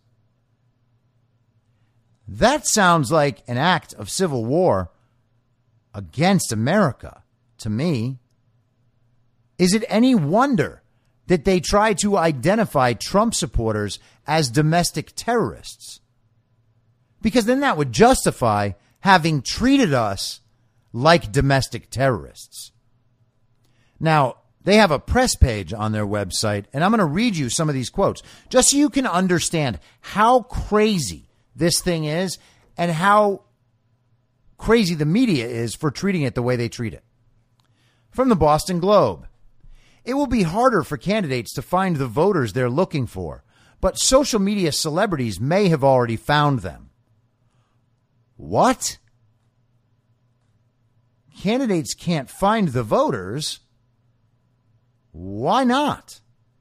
That sounds like an act of civil war against America to me. Is it any wonder that they try to identify Trump supporters as domestic terrorists? Because then that would justify having treated us like domestic terrorists. Now, they have a press page on their website, and I'm going to read you some of these quotes just so you can understand how crazy this thing is and how crazy the media is for treating it the way they treat it. From the Boston Globe. It will be harder for candidates to find the voters they're looking for, but social media celebrities may have already found them. What? Candidates can't find the voters? Why not?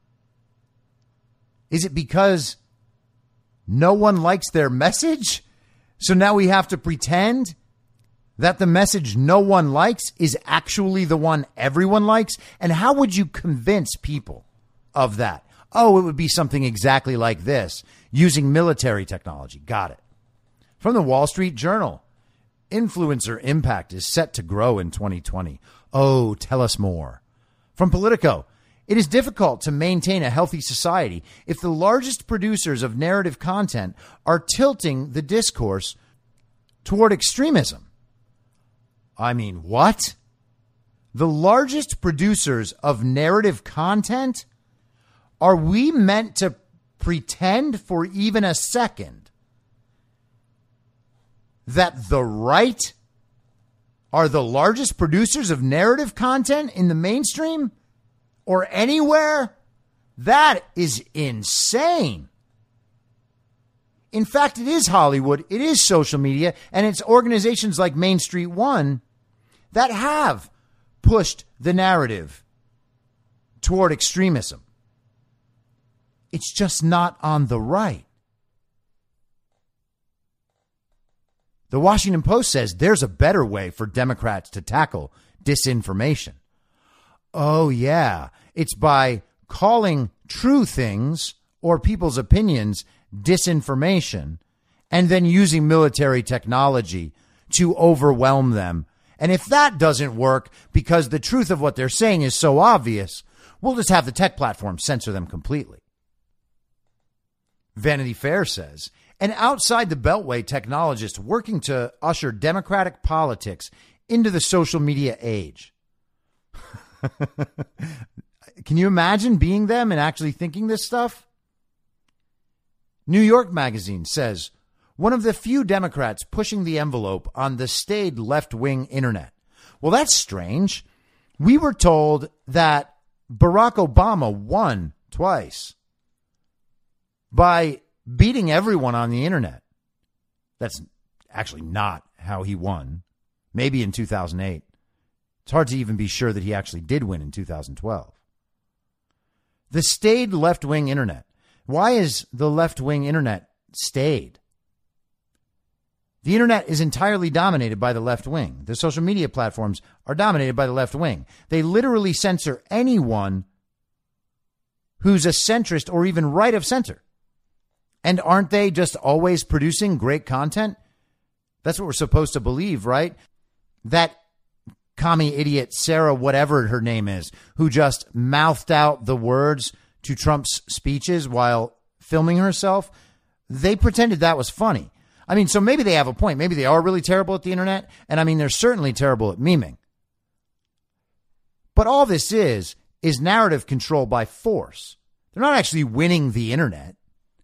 Is it because no one likes their message? So now we have to pretend that the message no one likes is actually the one everyone likes? And how would you convince people of that? Oh, it would be something exactly like this, using military technology. Got it. From the Wall Street Journal, influencer impact is set to grow in twenty twenty. Oh, tell us more. From Politico, it is difficult to maintain a healthy society if the largest producers of narrative content are tilting the discourse toward extremism. I mean, what? The largest producers of narrative content? Are we meant to pretend for even a second that the right are the largest producers of narrative content in the mainstream or anywhere, that is insane. In fact, it is Hollywood, it is social media, and it's organizations like Main Street One that have pushed the narrative toward extremism. It's just not on the right. The Washington Post says there's a better way for Democrats to tackle disinformation. Oh, yeah. It's by calling true things or people's opinions disinformation and then using military technology to overwhelm them. And if that doesn't work because the truth of what they're saying is so obvious, we'll just have the tech platform censor them completely. Vanity Fair says an outside the Beltway technologist working to usher democratic politics into the social media age. Can you imagine being them and actually thinking this stuff? New York Magazine says one of the few Democrats pushing the envelope on the staid left-wing internet. Well, that's strange. We were told that Barack Obama won twice by beating everyone on the internet. That's actually not how he won. Maybe in two thousand eight. It's hard to even be sure that he actually did win in two thousand twelve. The staid left-wing internet. Why is the left-wing internet staid? The internet is entirely dominated by the left wing. The social media platforms are dominated by the left wing. They literally censor anyone who's a centrist or even right of center. And aren't they just always producing great content? That's what we're supposed to believe, right? That commie idiot Sarah, whatever her name is, who just mouthed out the words to Trump's speeches while filming herself, they pretended that was funny. I mean, so maybe they have a point. Maybe they are really terrible at the internet. And I mean, they're certainly terrible at memeing. But all this is, is narrative control by force. They're not actually winning the internet.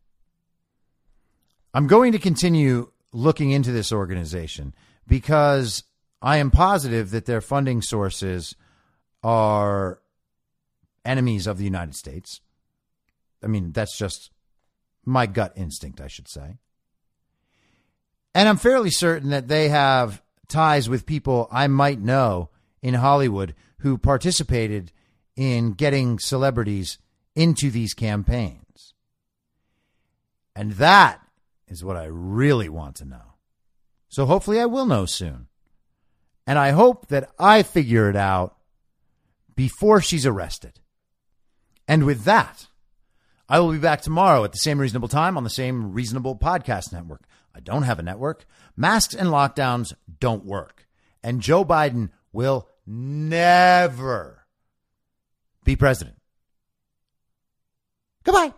I'm going to continue looking into this organization because I am positive that their funding sources are enemies of the United States. I mean, that's just my gut instinct, I should say. And I'm fairly certain that they have ties with people I might know in Hollywood who participated in getting celebrities into these campaigns. And that is what I really want to know. So hopefully I will know soon. And I hope that I figure it out before she's arrested. And with that, I will be back tomorrow at the same reasonable time on the same reasonable podcast network. I don't have a network. Masks and lockdowns don't work. And Joe Biden will never be president. Goodbye.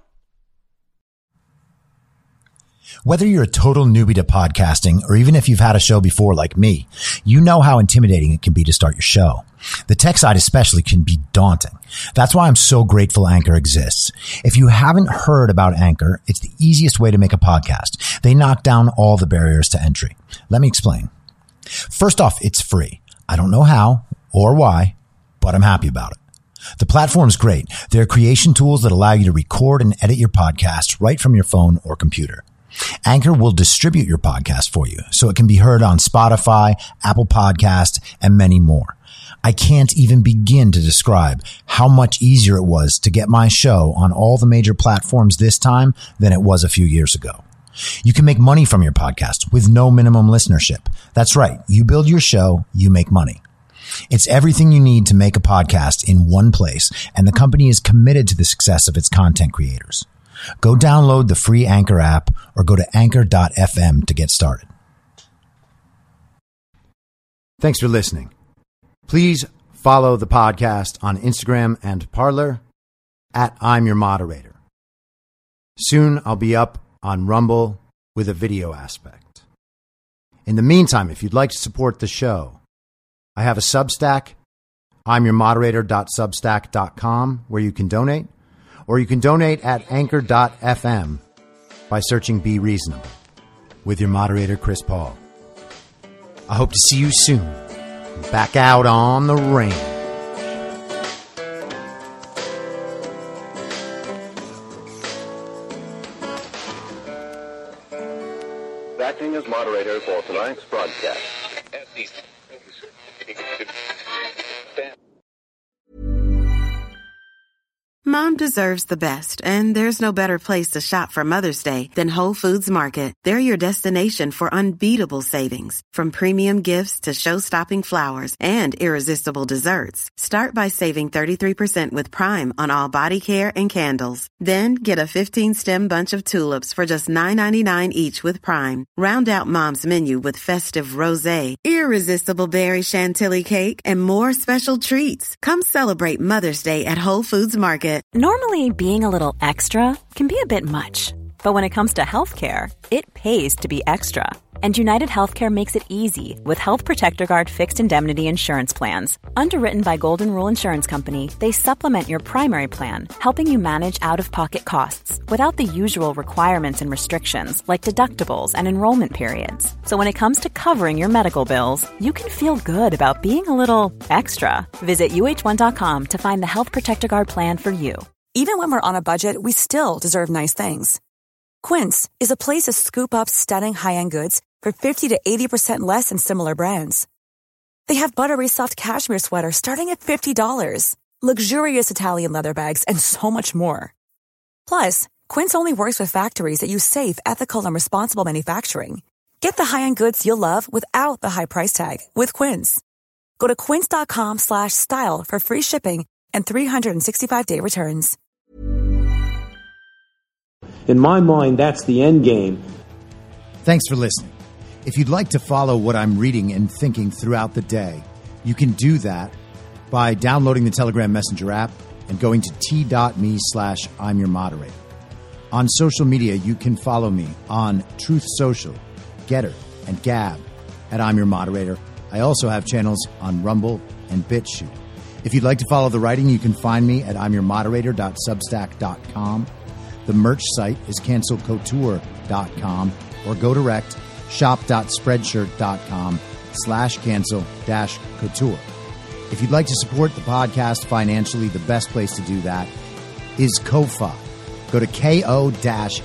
Whether you're a total newbie to podcasting or even if you've had a show before like me, you know how intimidating it can be to start your show. The tech side especially can be daunting. That's why I'm so grateful Anchor exists. If you haven't heard about Anchor, it's the easiest way to make a podcast. They knock down all the barriers to entry. Let me explain. First off, it's free. I don't know how or why, but I'm happy about it. The platform's great. There are creation tools that allow you to record and edit your podcast right from your phone or computer. Anchor will distribute your podcast for you so it can be heard on Spotify, Apple Podcasts, and many more. I can't even begin to describe how much easier it was to get my show on all the major platforms this time than it was a few years ago. You can make money from your podcast with no minimum listenership. That's right. You build your show, you make money. It's everything you need to make a podcast in one place, and the company is committed to the success of its content creators. Go download the free Anchor app or go to anchor dot f m to get started. Thanks for listening. Please follow the podcast on Instagram and Parler at I'm Your Moderator. Soon I'll be up on Rumble with a video aspect. In the meantime, if you'd like to support the show, I have a Substack, I'm your moderator dot substack dot com, where you can donate. or you can donate at anchor dot f m by searching Be Reasonable with your moderator, Chris Paul. I hope to see you soon, back out on the range. Acting as moderator for tonight's broadcast. Mom deserves the best, and there's no better place to shop for Mother's Day than Whole Foods Market. They're your destination for unbeatable savings, from premium gifts to show-stopping flowers and irresistible desserts. Start by saving thirty-three percent with Prime on all body care and candles. Then get a fifteen-stem bunch of tulips for just nine ninety-nine each with Prime. Round out Mom's menu with festive rosé, irresistible berry chantilly cake, and more special treats. Come celebrate Mother's Day at Whole Foods Market. Normally, being a little extra can be a bit much, but when it comes to healthcare, it pays to be extra. And United Healthcare makes it easy with Health Protector Guard fixed indemnity insurance plans. Underwritten by Golden Rule Insurance Company, they supplement your primary plan, helping you manage out-of-pocket costs without the usual requirements and restrictions like deductibles and enrollment periods. So when it comes to covering your medical bills, you can feel good about being a little extra. Visit U H one dot com to find the Health Protector Guard plan for you. Even when we're on a budget, we still deserve nice things. Quince is a place to scoop up stunning high-end goods for fifty to eighty percent less than similar brands. They have buttery soft cashmere sweaters starting at fifty dollars, luxurious Italian leather bags, and so much more. Plus, Quince only works with factories that use safe, ethical, and responsible manufacturing. Get the high-end goods you'll love without the high price tag with Quince. Go to quince dot com slash style for free shipping and three sixty-five day returns. In my mind, that's the end game. Thanks for listening. If you'd like to follow what I'm reading and thinking throughout the day, you can do that by downloading the Telegram Messenger app and going to t.me slash I'm your moderator. On social media, you can follow me on Truth Social, Getter, and Gab at I'm your moderator. I also have channels on Rumble and BitChute. If you'd like to follow the writing, you can find me at I'm your moderator dot substack dot com. The merch site is cancel couture dot com, or go direct shop.spreadshirt.com slash cancel dash couture. If you'd like to support the podcast financially, the best place to do that is Ko-Fi. Go to ko-fi.com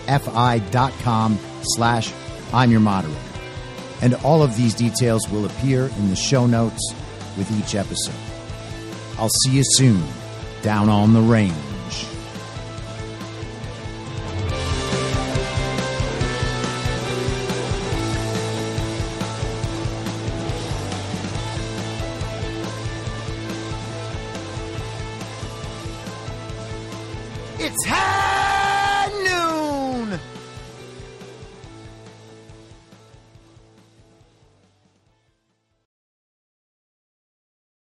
slash I'm your moderator. And all of these details will appear in the show notes with each episode. I'll see you soon down on the range. It's happening!